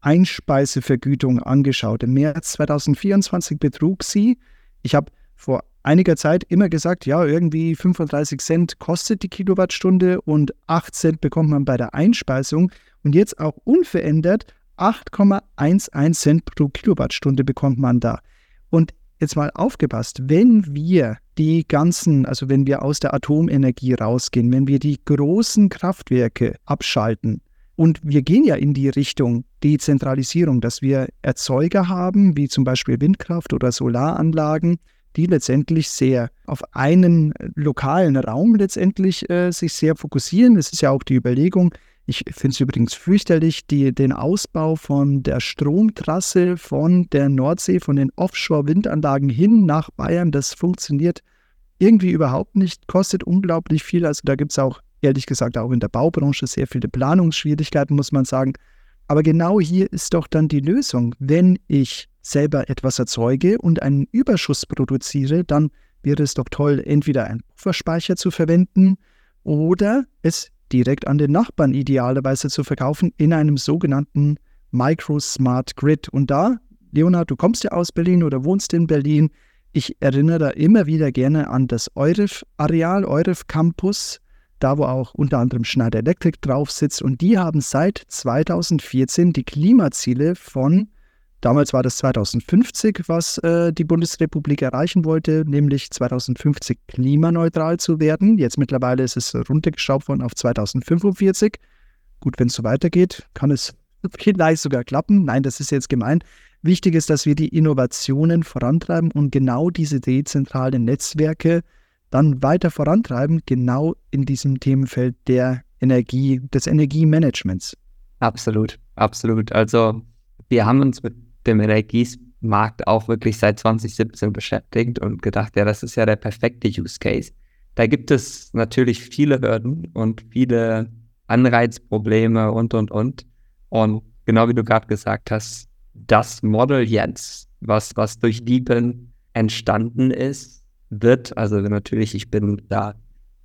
Einspeisevergütung angeschaut. Im März zwanzig vierundzwanzig betrug sie, ich habe vor einiger Zeit immer gesagt, ja, irgendwie fünfunddreißig Cent kostet die Kilowattstunde und acht Cent bekommt man bei der Einspeisung. Und jetzt auch unverändert acht Komma elf Cent pro Kilowattstunde bekommt man da. Und jetzt mal aufgepasst, wenn wir die ganzen, also wenn wir aus der Atomenergie rausgehen, wenn wir die großen Kraftwerke abschalten, und wir gehen ja in die Richtung Dezentralisierung, dass wir Erzeuger haben, wie zum Beispiel Windkraft oder Solaranlagen, die letztendlich sehr auf einen lokalen Raum letztendlich äh, sich sehr fokussieren. Das ist ja auch die Überlegung. Ich finde es übrigens fürchterlich, die, den Ausbau von der Stromtrasse von der Nordsee, von den Offshore-Windanlagen hin nach Bayern. Das funktioniert irgendwie überhaupt nicht, kostet unglaublich viel. Also da gibt es auch, ehrlich gesagt, auch in der Baubranche sehr viele Planungsschwierigkeiten, muss man sagen. Aber genau hier ist doch dann die Lösung. Wenn ich selber etwas erzeuge und einen Überschuss produziere, dann wäre es doch toll, entweder einen Pufferspeicher zu verwenden oder es direkt an den Nachbarn idealerweise zu verkaufen in einem sogenannten Micro-Smart Grid. Und da, Leonhard, du kommst ja aus Berlin oder wohnst in Berlin, ich erinnere da immer wieder gerne an das EUREF-Areal, EUREF-Campus, da wo auch unter anderem Schneider Electric drauf sitzt. Und die haben seit zweitausendvierzehn die Klimaziele von, damals war das zweitausendfünfzig, was äh, die Bundesrepublik erreichen wollte, nämlich zweitausendfünfzig klimaneutral zu werden. Jetzt mittlerweile ist es runtergeschraubt worden auf zweitausendfünfundvierzig. Gut, wenn es so weitergeht, kann es vielleicht sogar klappen. Nein, das ist jetzt gemein. Wichtig ist, dass wir die Innovationen vorantreiben und genau diese dezentralen Netzwerke dann weiter vorantreiben, genau in diesem Themenfeld der Energie, des Energiemanagements. Absolut, absolut. Also wir haben uns mit dem Energiemarkt auch wirklich seit zwanzig siebzehn beschäftigt und gedacht, ja, das ist ja der perfekte Use Case. Da gibt es natürlich viele Hürden und viele Anreizprobleme und, und, und. Und genau wie du gerade gesagt hast, das Model jetzt, was, was durch DeepIn entstanden ist, wird, also natürlich, ich bin da,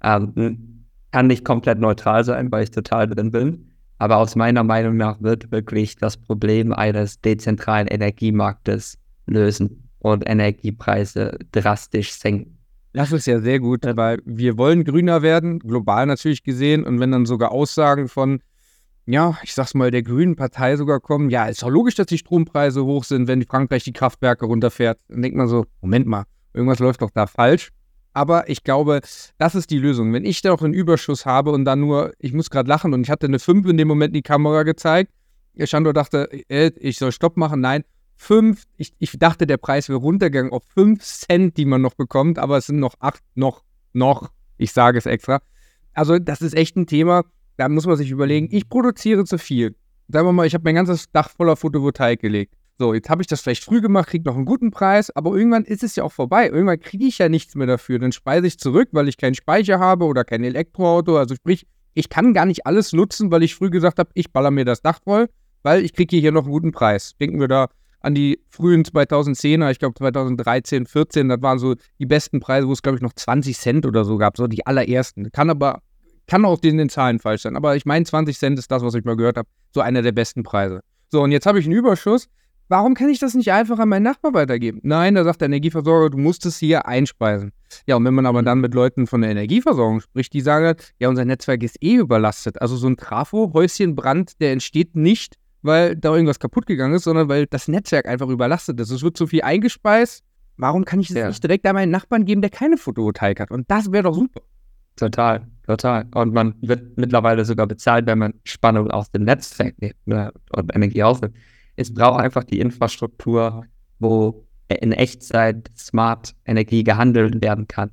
ähm, kann nicht komplett neutral sein, weil ich total drin bin, aber aus meiner Meinung nach wird wirklich das Problem eines dezentralen Energiemarktes lösen und Energiepreise drastisch senken. Das ist ja sehr gut, weil wir wollen grüner werden, global natürlich gesehen, und wenn dann sogar Aussagen von, ja, ich sag's mal, der Grünen Partei sogar kommen, ja, ist doch logisch, dass die Strompreise hoch sind, wenn Frankreich die Kraftwerke runterfährt, dann denkt man so, Moment mal, irgendwas läuft doch da falsch. Aber ich glaube, das ist die Lösung. Wenn ich da auch einen Überschuss habe und dann nur, ich muss gerade lachen und ich hatte eine fünf in dem Moment in die Kamera gezeigt, der Chandor dachte, äh, ich soll Stopp machen. Nein, fünf, ich, ich dachte, der Preis wäre runtergegangen auf fünf Cent, die man noch bekommt, aber es sind noch acht, noch, noch, ich sage es extra. Also das ist echt ein Thema, da muss man sich überlegen, ich produziere zu viel. Sagen wir mal, ich habe mein ganzes Dach voller Photovoltaik gelegt. So, jetzt habe ich das vielleicht früh gemacht, kriege noch einen guten Preis, aber irgendwann ist es ja auch vorbei. Irgendwann kriege ich ja nichts mehr dafür. Dann speise ich zurück, weil ich keinen Speicher habe oder kein Elektroauto. Also sprich, ich kann gar nicht alles nutzen, weil ich früh gesagt habe, ich baller mir das Dach voll, weil ich kriege hier noch einen guten Preis. Denken wir da an die frühen zweitausendzehner, ich glaube zweitausenddreizehn, vierzehn, das waren so die besten Preise, wo es, glaube ich, noch zwanzig Cent oder so gab, so die allerersten. Kann aber, kann auch in den Zahlen falsch sein, aber ich meine, zwanzig Cent ist das, was ich mal gehört habe, so einer der besten Preise. So, und jetzt habe ich einen Überschuss. Warum kann ich das nicht einfach an meinen Nachbar weitergeben? Nein, da sagt der Energieversorger, du musst es hier einspeisen. Ja, und wenn man aber dann mit Leuten von der Energieversorgung spricht, die sagen, ja, unser Netzwerk ist eh überlastet. Also so ein Trafo-Häuschenbrand, der entsteht nicht, weil da irgendwas kaputt gegangen ist, sondern weil das Netzwerk einfach überlastet ist. Es wird zu viel eingespeist. Warum kann ich es ja. nicht direkt an meinen Nachbarn geben, der keine Photovoltaik hat? Und das wäre doch super. Total, total. Und man wird mittlerweile sogar bezahlt, wenn man Spannung aus dem Netzwerk nimmt, ne, und Energie ausnimmt. Es braucht einfach die Infrastruktur, wo in Echtzeit smart Energie gehandelt werden kann.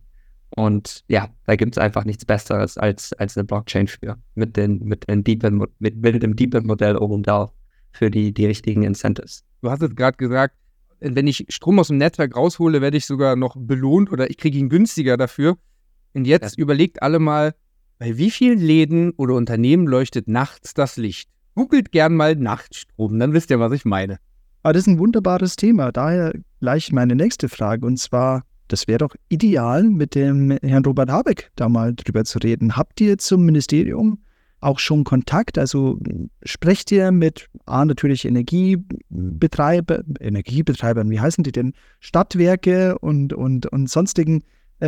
Und ja, da gibt es einfach nichts Besseres als, als eine Blockchain für, mit, den, mit, den DeepIn, mit, mit dem DeepIn-Modell oben drauf für die, die richtigen Incentives. Du hast es gerade gesagt, wenn ich Strom aus dem Netzwerk raushole, werde ich sogar noch belohnt oder ich kriege ihn günstiger dafür. Und jetzt ja. überlegt alle mal, bei wie vielen Läden oder Unternehmen leuchtet nachts das Licht? Googelt gern mal Nachtstrom, dann wisst ihr, was ich meine. Aber das ist ein wunderbares Thema. Daher gleich meine nächste Frage. Und zwar, das wäre doch ideal, mit dem Herrn Robert Habeck da mal drüber zu reden. Habt ihr zum Ministerium auch schon Kontakt? Also sprecht ihr mit A, natürlich Energiebetreiber, Energiebetreibern, wie heißen die denn? Stadtwerke und, und, und sonstigen,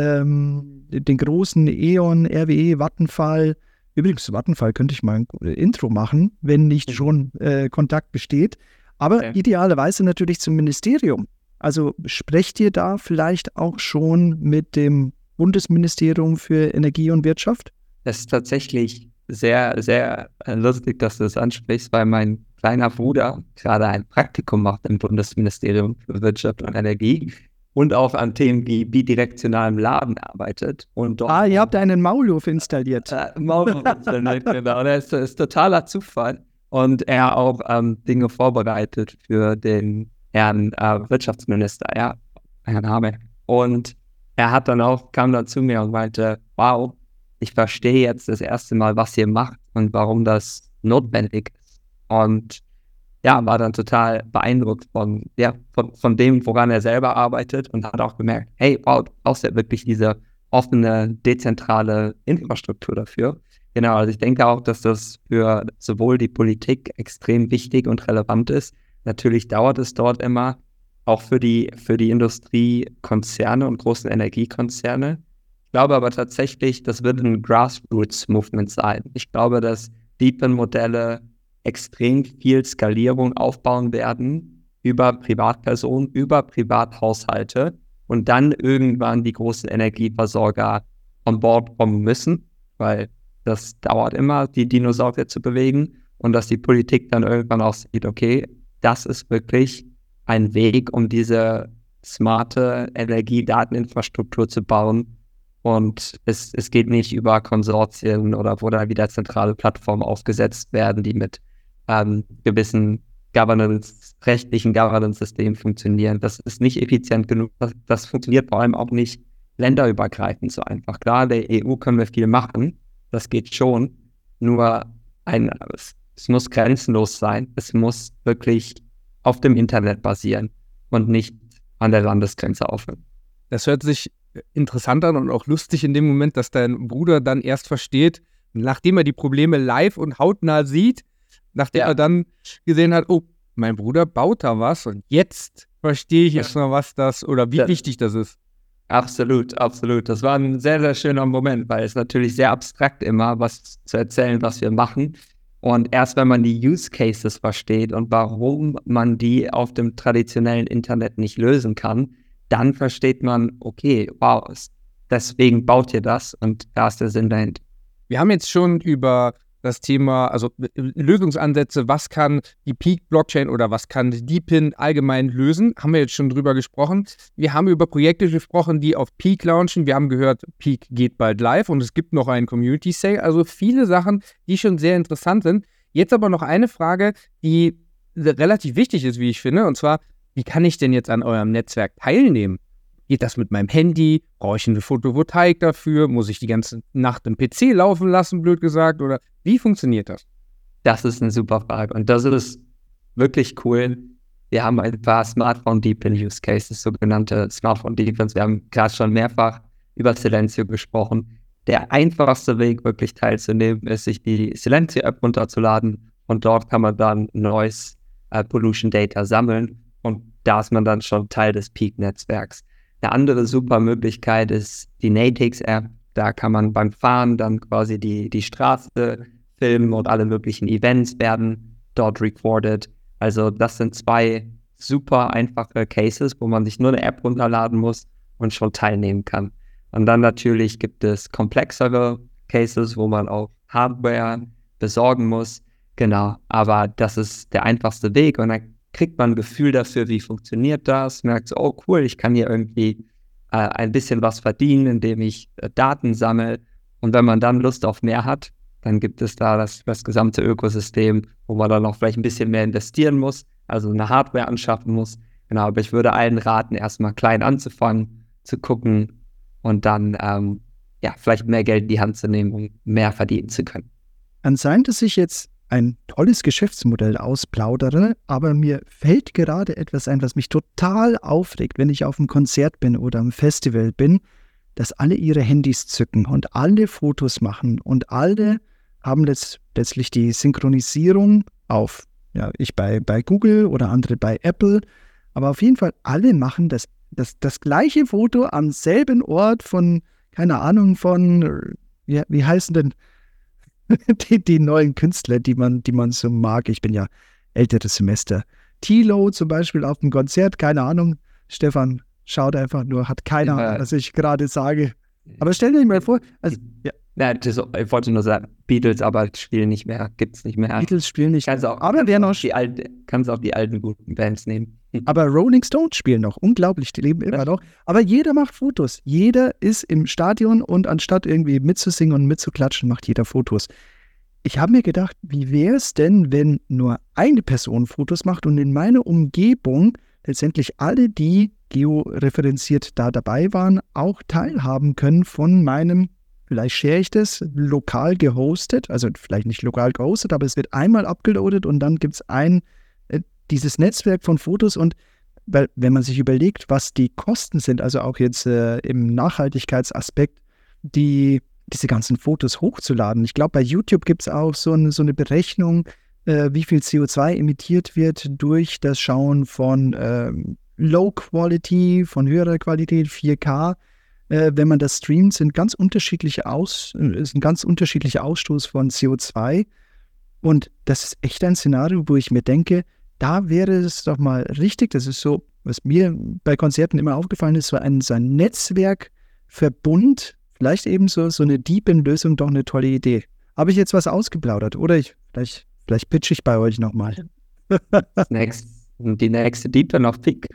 ähm, den großen E.ON, R W E, Vattenfall. Übrigens, Vattenfall könnte ich mal ein Intro machen, wenn nicht schon äh, Kontakt besteht. Aber okay. Idealerweise natürlich zum Ministerium. Also sprecht ihr da vielleicht auch schon mit dem Bundesministerium für Energie und Wirtschaft? Das ist tatsächlich sehr, sehr lustig, dass du das ansprichst, weil mein kleiner Bruder gerade ein Praktikum macht im Bundesministerium für Wirtschaft und Energie und auch an Themen wie bidirektionalem Laden arbeitet. Und dort ah, ihr habt einen Maulwurf installiert. Äh, Maulwurf installiert, genau. Das ist, das ist totaler Zufall. Und er auch ähm, Dinge vorbereitet für den Herrn äh, Wirtschaftsminister, ja, Herrn Habeck. Und er hat dann auch, kam dann zu mir und meinte, wow, ich verstehe jetzt das erste Mal, was ihr macht und warum das notwendig ist. Und ja, war dann total beeindruckt von, ja, von, von dem, woran er selber arbeitet und hat auch gemerkt, hey, wow, du brauchst ja wirklich diese offene, dezentrale Infrastruktur dafür. Genau, also ich denke auch, dass das für sowohl die Politik extrem wichtig und relevant ist. Natürlich dauert es dort immer, auch für die, für die Industriekonzerne und großen Energiekonzerne. Ich glaube aber tatsächlich, das wird ein Grassroots-Movement sein. Ich glaube, dass DeepIn-Modelle extrem viel Skalierung aufbauen werden über Privatpersonen, über Privathaushalte und dann irgendwann die großen Energieversorger on board kommen müssen, weil das dauert immer, die Dinosaurier zu bewegen und dass die Politik dann irgendwann auch sieht, okay, das ist wirklich ein Weg, um diese smarte Energiedateninfrastruktur zu bauen und es, es geht nicht über Konsortien oder wo da wieder zentrale Plattformen aufgesetzt werden, die mit ähm, gewissen Governance, rechtlichen Governance-Systemen funktionieren. Das ist nicht effizient genug. Das, das funktioniert vor allem auch nicht länderübergreifend so einfach. Klar, der E U können wir viel machen, das geht schon, nur ein, es, es muss grenzenlos sein. Es muss wirklich auf dem Internet basieren und nicht an der Landesgrenze aufhören. Das hört sich interessant an und auch lustig in dem Moment, dass dein Bruder dann erst versteht, nachdem er die Probleme live und hautnah sieht, nachdem ja. er dann gesehen hat, oh, mein Bruder baut da was und jetzt verstehe ich ja. erstmal, was das oder wie ja. wichtig das ist. Absolut, absolut. Das war ein sehr, sehr schöner Moment, weil es natürlich sehr abstrakt immer, was zu erzählen, was wir machen. Und erst wenn man die Use Cases versteht und warum man die auf dem traditionellen Internet nicht lösen kann, dann versteht man, okay, wow, deswegen baut ihr das und da ist der Sinn dahinter. Wir haben jetzt schon über das Thema, also Lösungsansätze, was kann die Peak-Blockchain oder was kann DeepIn allgemein lösen, haben wir jetzt schon drüber gesprochen. Wir haben über Projekte gesprochen, die auf Peak launchen. Wir haben gehört, Peak geht bald live und es gibt noch einen Community Sale. Also viele Sachen, die schon sehr interessant sind. Jetzt aber noch eine Frage, die relativ wichtig ist, wie ich finde, und zwar, wie kann ich denn jetzt an eurem Netzwerk teilnehmen? Geht das mit meinem Handy? Brauche ich eine Photovoltaik dafür? Muss ich die ganze Nacht im P C laufen lassen, blöd gesagt? Oder wie funktioniert das? Das ist eine super Frage und das ist wirklich cool. Wir haben ein paar Smartphone-Deepin-Use Cases, sogenannte Smartphone-Deepins. Wir haben gerade schon mehrfach über Silenzio gesprochen. Der einfachste Weg, wirklich teilzunehmen, ist, sich die Silenzio-App runterzuladen und dort kann man dann neues äh, Pollution Data sammeln und da ist man dann schon Teil des Peak-Netzwerks. Eine andere super Möglichkeit ist die Natix-App. Da kann man beim Fahren dann quasi die, die Straße filmen und alle möglichen Events werden dort recorded. Also das sind zwei super einfache Cases, wo man sich nur eine App runterladen muss und schon teilnehmen kann. Und dann natürlich gibt es komplexere Cases, wo man auch Hardware besorgen muss. Genau, aber das ist der einfachste Weg und dann kriegt man ein Gefühl dafür, wie funktioniert das, merkt so, oh cool, ich kann hier irgendwie äh, ein bisschen was verdienen, indem ich äh, Daten sammle. Und wenn man dann Lust auf mehr hat, dann gibt es da das, das gesamte Ökosystem, wo man dann auch vielleicht ein bisschen mehr investieren muss, also eine Hardware anschaffen muss. Genau, aber ich würde allen raten, erstmal klein anzufangen, zu gucken und dann ähm, ja, vielleicht mehr Geld in die Hand zu nehmen, um mehr verdienen zu können. Kann sein, dass ich jetzt ein tolles Geschäftsmodell ausplaudere, aber mir fällt gerade etwas ein, was mich total aufregt, wenn ich auf einem Konzert bin oder am Festival bin, dass alle ihre Handys zücken und alle Fotos machen und alle haben letzt, letztlich die Synchronisierung auf, ja, ich bei, bei Google oder andere bei Apple, aber auf jeden Fall alle machen das, das, das gleiche Foto am selben Ort von, keine Ahnung, von, ja, wie heißen denn die, die neuen Künstler, die man, die man so mag. Ich bin ja älteres Semester. T-Lo zum Beispiel auf dem Konzert, keine Ahnung. Stefan schaut einfach nur, hat keine Ahnung, ja, was ich gerade sage. Aber stell dir mal vor, also, ja. Ja, das, ich wollte nur sagen, Beatles, aber spielen nicht mehr, gibt's nicht mehr. Beatles spielen nicht kannst auch, aber wer noch die alte, kannst auch die alten guten Bands nehmen. Aber Rolling Stones spielen noch, unglaublich, die leben immer noch. Aber jeder macht Fotos, jeder ist im Stadion und anstatt irgendwie mitzusingen und mitzuklatschen, macht jeder Fotos. Ich habe mir gedacht, wie wäre es denn, wenn nur eine Person Fotos macht und in meiner Umgebung letztendlich alle, die georeferenziert da dabei waren, auch teilhaben können von meinem, vielleicht share ich das, lokal gehostet, also vielleicht nicht lokal gehostet, aber es wird einmal abgeloadet und dann gibt es ein, äh, dieses Netzwerk von Fotos und weil, wenn man sich überlegt, was die Kosten sind, also auch jetzt äh, im Nachhaltigkeitsaspekt, die diese ganzen Fotos hochzuladen. Ich glaube, bei YouTube gibt es auch so, ein, so eine Berechnung, äh, wie viel C O zwei emittiert wird durch das Schauen von ähm, Low Quality, von höherer Qualität, vier K. Äh, wenn man das streamt, sind ganz unterschiedliche Aus, ist ein ganz unterschiedlicher Ausstoß von C O zwei. Und das ist echt ein Szenario, wo ich mir denke, da wäre es doch mal richtig, das ist so, was mir bei Konzerten immer aufgefallen ist, so ein, so ein Netzwerkverbund, vielleicht eben so, so eine Deepin-Lösung, doch eine tolle Idee. Habe ich jetzt was ausgeplaudert? Oder ich, vielleicht, vielleicht pitche ich bei euch nochmal. Next, die nächste Deepin auf Peak.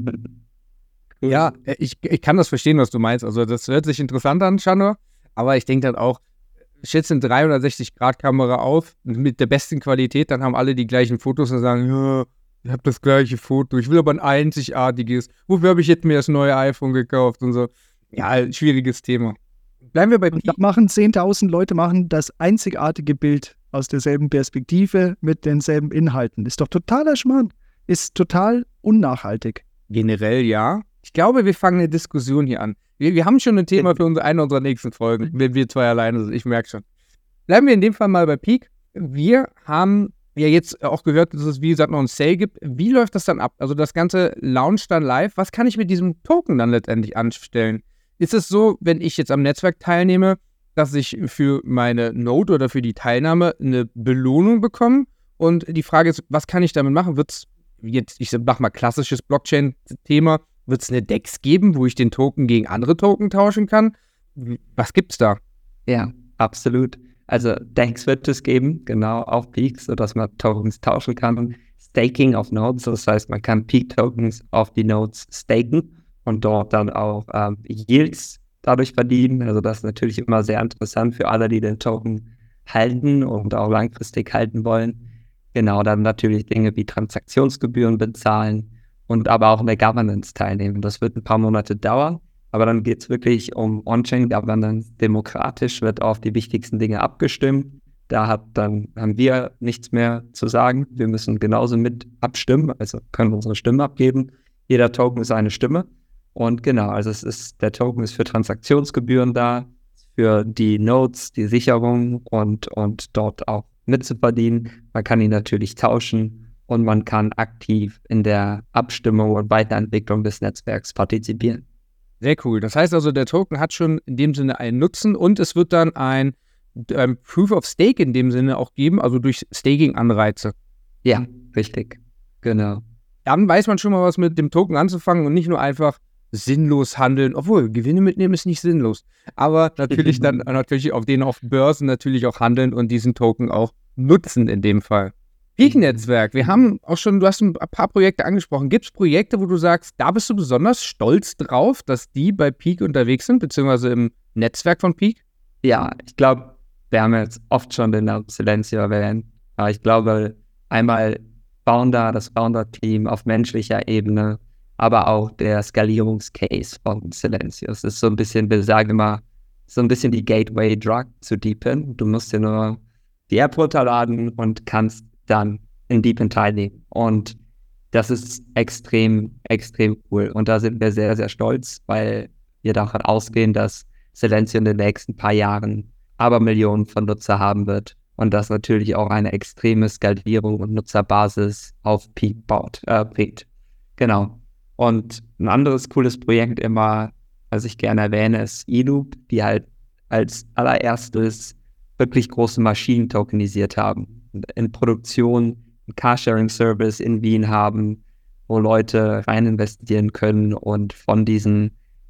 Ja, ich, ich kann das verstehen, was du meinst. Also das hört sich interessant an, Shanor. Aber ich denke dann auch, schätze eine dreihundertsechzig Grad Kamera auf mit der besten Qualität, dann haben alle die gleichen Fotos und sagen, ja, ich habe das gleiche Foto, ich will aber ein einzigartiges. Wofür habe ich jetzt mir das neue iPhone gekauft und so. Ja, schwieriges Thema. Bleiben wir bei Peak. Da machen zehntausend Leute machen das einzigartige Bild aus derselben Perspektive mit denselben Inhalten. Ist doch totaler Schmarrn. Ist total unnachhaltig. Generell ja. Ich glaube, wir fangen eine Diskussion hier an. Wir, wir haben schon ein Thema für unsere, eine unserer nächsten Folgen, wenn wir zwei alleine sind. Ich merke schon. Bleiben wir in dem Fall mal bei Peak. Wir haben ja jetzt auch gehört, dass es, wie gesagt, noch ein Sale gibt. Wie läuft das dann ab? Also das Ganze launcht dann live. Was kann ich mit diesem Token dann letztendlich anstellen? Ist es so, wenn ich jetzt am Netzwerk teilnehme, dass ich für meine Node oder für die Teilnahme eine Belohnung bekomme? Und die Frage ist, was kann ich damit machen? Wird es jetzt, ich mach mal klassisches Blockchain-Thema, wird es eine Dex geben, wo ich den Token gegen andere Token tauschen kann? Was gibt's da? Ja, absolut. Also Dex wird es geben, genau, auf Peak, sodass man Tokens tauschen kann. Staking auf Nodes, das heißt, man kann Peak-Tokens auf die Nodes staken und dort dann auch ähm, Yields dadurch verdienen. Also das ist natürlich immer sehr interessant für alle, die den Token halten und auch langfristig halten wollen. Genau, dann natürlich Dinge wie Transaktionsgebühren bezahlen und aber auch in der Governance teilnehmen. Das wird ein paar Monate dauern, aber dann geht es wirklich um On-Chain-Governance. Demokratisch wird auf die wichtigsten Dinge abgestimmt. Da hat dann, haben wir nichts mehr zu sagen. Wir müssen genauso mit abstimmen, also können unsere Stimme abgeben. Jeder Token ist eine Stimme. Und genau, also es ist, der Token ist für Transaktionsgebühren da, für die Nodes, die Sicherung und, und dort auch mitzuverdienen. Man kann ihn natürlich tauschen und man kann aktiv in der Abstimmung und Weiterentwicklung des Netzwerks partizipieren. Sehr cool. Das heißt also, der Token hat schon in dem Sinne einen Nutzen und es wird dann ein ähm, Proof of Stake in dem Sinne auch geben, also durch Staking-Anreize. Ja, richtig. Genau. Dann weiß man schon mal, was mit dem Token anzufangen und nicht nur einfach sinnlos handeln, obwohl Gewinne mitnehmen ist nicht sinnlos, aber natürlich dann natürlich auf denen auf Börsen natürlich auch handeln und diesen Token auch nutzen in dem Fall. Peak-Netzwerk, wir haben auch schon, du hast ein paar Projekte angesprochen. Gibt es Projekte, wo du sagst, da bist du besonders stolz drauf, dass die bei Peak unterwegs sind, beziehungsweise im Netzwerk von Peak? Ja, ich glaube, wir haben jetzt oft schon den Namen Silencio erwähnt, aber ich glaube, einmal Founder, das Founder-Team auf menschlicher Ebene, aber auch der Skalierungscase von Silencio. Es ist so ein bisschen, wir sagen immer, so ein bisschen die Gateway-Drug zu Deepin. Du musst dir nur die App runterladen und kannst dann in Deepin teilnehmen. Und das ist extrem, extrem cool. Und da sind wir sehr, sehr stolz, weil wir davon ausgehen, dass Silencio in den nächsten paar Jahren aber Millionen von Nutzer haben wird und das natürlich auch eine extreme Skalierung und Nutzerbasis auf Peak baut, äh, bringt. Genau. Und ein anderes cooles Projekt immer, was ich gerne erwähne, ist eLoop, die halt als allererstes wirklich große Maschinen tokenisiert haben. In Produktion, einen Carsharing-Service in Wien haben, wo Leute rein investieren können und von diesen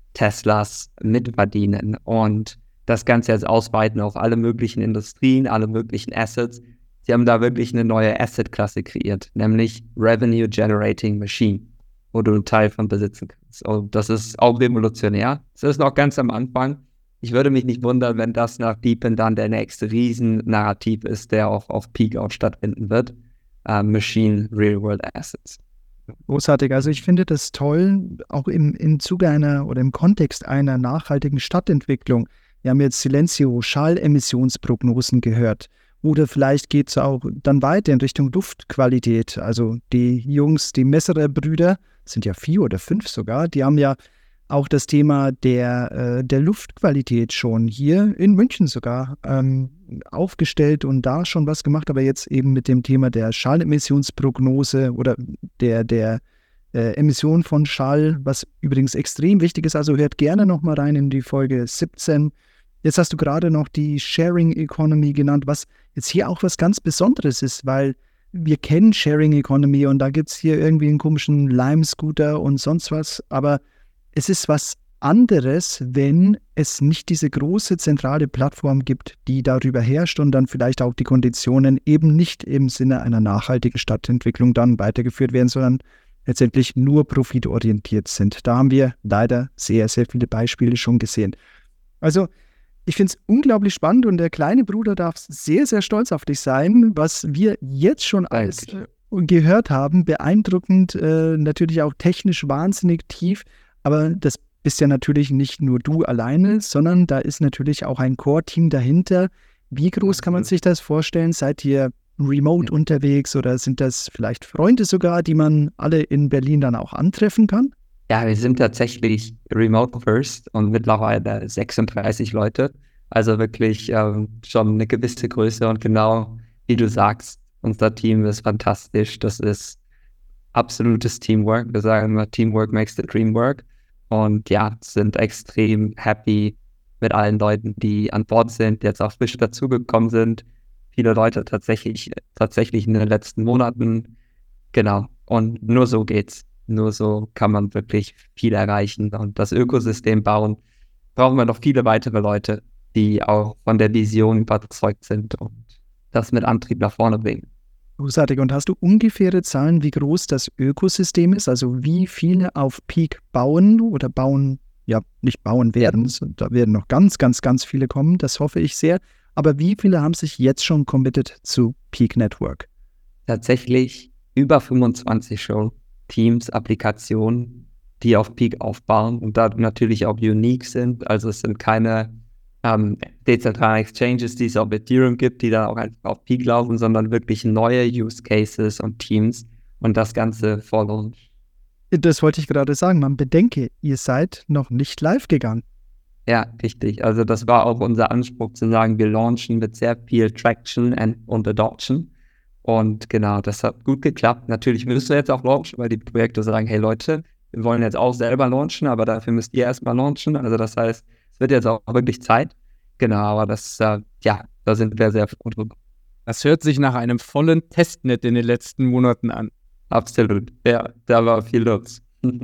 Teslas mitverdienen. Und das Ganze jetzt ausweiten auf alle möglichen Industrien, alle möglichen Assets. Sie haben da wirklich eine neue Asset-Klasse kreiert, nämlich Revenue Generating Machine, wo du einen Teil von besitzen kannst. Und das ist auch revolutionär. Es ist noch ganz am Anfang. Ich würde mich nicht wundern, wenn das nach DePIN dann der nächste Riesen-Narrativ ist, der auch auf Peak auch stattfinden wird. Uh, Machine Real-World Assets. Großartig. Also ich finde das toll, auch im, im Zuge einer oder im Kontext einer nachhaltigen Stadtentwicklung. Wir haben jetzt Silenzio, Schallemissionsprognosen gehört. Oder vielleicht geht es auch dann weiter in Richtung Luftqualität. Also die Jungs, die Messerer-Brüder, sind ja vier oder fünf sogar, die haben ja auch das Thema der, äh, der Luftqualität schon hier in München sogar ähm, aufgestellt und da schon was gemacht, aber jetzt eben mit dem Thema der Schallemissionsprognose oder der, der äh, Emission von Schall, was übrigens extrem wichtig ist. Also hört gerne nochmal rein in die Folge siebzehn. Jetzt hast du gerade noch die Sharing Economy genannt, was jetzt hier auch was ganz Besonderes ist, weil wir kennen Sharing Economy und da gibt es hier irgendwie einen komischen Lime-Scooter und sonst was, aber es ist was anderes, wenn es nicht diese große zentrale Plattform gibt, die darüber herrscht und dann vielleicht auch die Konditionen eben nicht im Sinne einer nachhaltigen Stadtentwicklung dann weitergeführt werden, sondern letztendlich nur profitorientiert sind. Da haben wir leider sehr, sehr viele Beispiele schon gesehen. Also ich finde es unglaublich spannend und der kleine Bruder darf sehr, sehr stolz auf dich sein, was wir jetzt schon alles äh, gehört haben. Beeindruckend, äh, natürlich auch technisch wahnsinnig tief, aber das bist ja natürlich nicht nur du alleine, sondern da ist natürlich auch ein Core-Team dahinter. Wie groß kann man sich das vorstellen? Seid ihr remote unterwegs oder sind das vielleicht Freunde sogar, die man alle in Berlin dann auch antreffen kann? Ja, wir sind tatsächlich remote first und mittlerweile sechsunddreißig Leute. Also wirklich ähm, schon eine gewisse Größe und genau wie du sagst, unser Team ist fantastisch. Das ist absolutes Teamwork. Wir sagen immer, Teamwork makes the dream work. Und ja, sind extrem happy mit allen Leuten, die an Bord sind, jetzt auch frisch dazugekommen sind. Viele Leute tatsächlich, tatsächlich in den letzten Monaten. Genau. Und nur so geht's. Nur so kann man wirklich viel erreichen und das Ökosystem bauen. Brauchen wir noch viele weitere Leute, die auch von der Vision überzeugt sind und das mit Antrieb nach vorne bringen. Großartig. Und hast du ungefähre Zahlen, wie groß das Ökosystem ist? Also wie viele auf Peak bauen oder bauen, ja, nicht bauen werden. Da werden noch ganz, ganz, ganz viele kommen. Das hoffe ich sehr. Aber wie viele haben sich jetzt schon committed zu Peak Network? Tatsächlich über fünfundzwanzig schon Teams, Applikationen, die auf Peak aufbauen und da natürlich auch unique sind. Also es sind keine ähm, dezentralen Exchanges, die es auf Ethereum gibt, die dann auch einfach auf Peak laufen, sondern wirklich neue Use Cases und Teams und das Ganze vor Launch. Das wollte ich gerade sagen. Man bedenke, ihr seid noch nicht live gegangen. Ja, richtig. Also das war auch unser Anspruch zu sagen, wir launchen mit sehr viel Traction and, und Adoption. Und genau, das hat gut geklappt. Natürlich müssen wir jetzt auch launchen, weil die Projekte sagen, hey Leute, wir wollen jetzt auch selber launchen, aber dafür müsst ihr erstmal launchen. Also das heißt, es wird jetzt auch wirklich Zeit. Genau, aber das, äh, ja, da sind wir sehr froh drüber. Das hört sich nach einem vollen Testnet in den letzten Monaten an. Absolut, ja, da war viel los.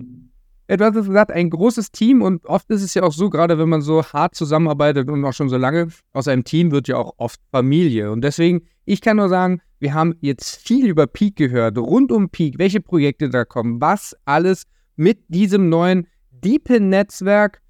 Ja, du hast es gesagt, ein großes Team und oft ist es ja auch so, gerade wenn man so hart zusammenarbeitet und auch schon so lange, aus einem Team wird ja auch oft Familie. Und deswegen, ich kann nur sagen, wir haben jetzt viel über Peak gehört, rund um Peak, welche Projekte da kommen, was alles mit diesem neuen DePIN-Netzwerk,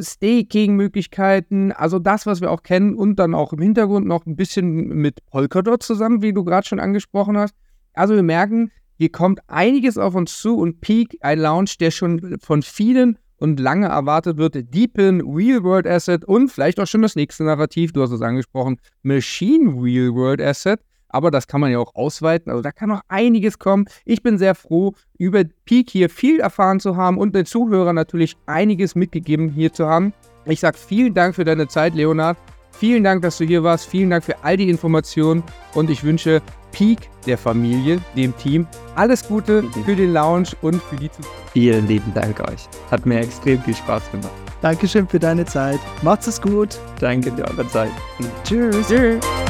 Staking-Möglichkeiten, also das, was wir auch kennen und dann auch im Hintergrund noch ein bisschen mit Polkadot zusammen, wie du gerade schon angesprochen hast. Also wir merken, hier kommt einiges auf uns zu und Peak, ein Launch, der schon von vielen und lange erwartet wird. DePIN, Real-World Asset und vielleicht auch schon das nächste Narrativ, du hast es angesprochen, Machine Real-World Asset. Aber das kann man ja auch ausweiten, also da kann noch einiges kommen. Ich bin sehr froh, über Peak hier viel erfahren zu haben und den Zuhörern natürlich einiges mitgegeben hier zu haben. Ich sage vielen Dank für deine Zeit, Leonhard. Vielen Dank, dass du hier warst. Vielen Dank für all die Informationen. Und ich wünsche Peak, der Familie, dem Team, alles Gute für den Lounge und für die Zukunft. Vielen lieben Dank euch. Hat mir extrem viel Spaß gemacht. Dankeschön für deine Zeit. Macht's es gut. Danke für eure Zeit. Tschüss. Tschüss.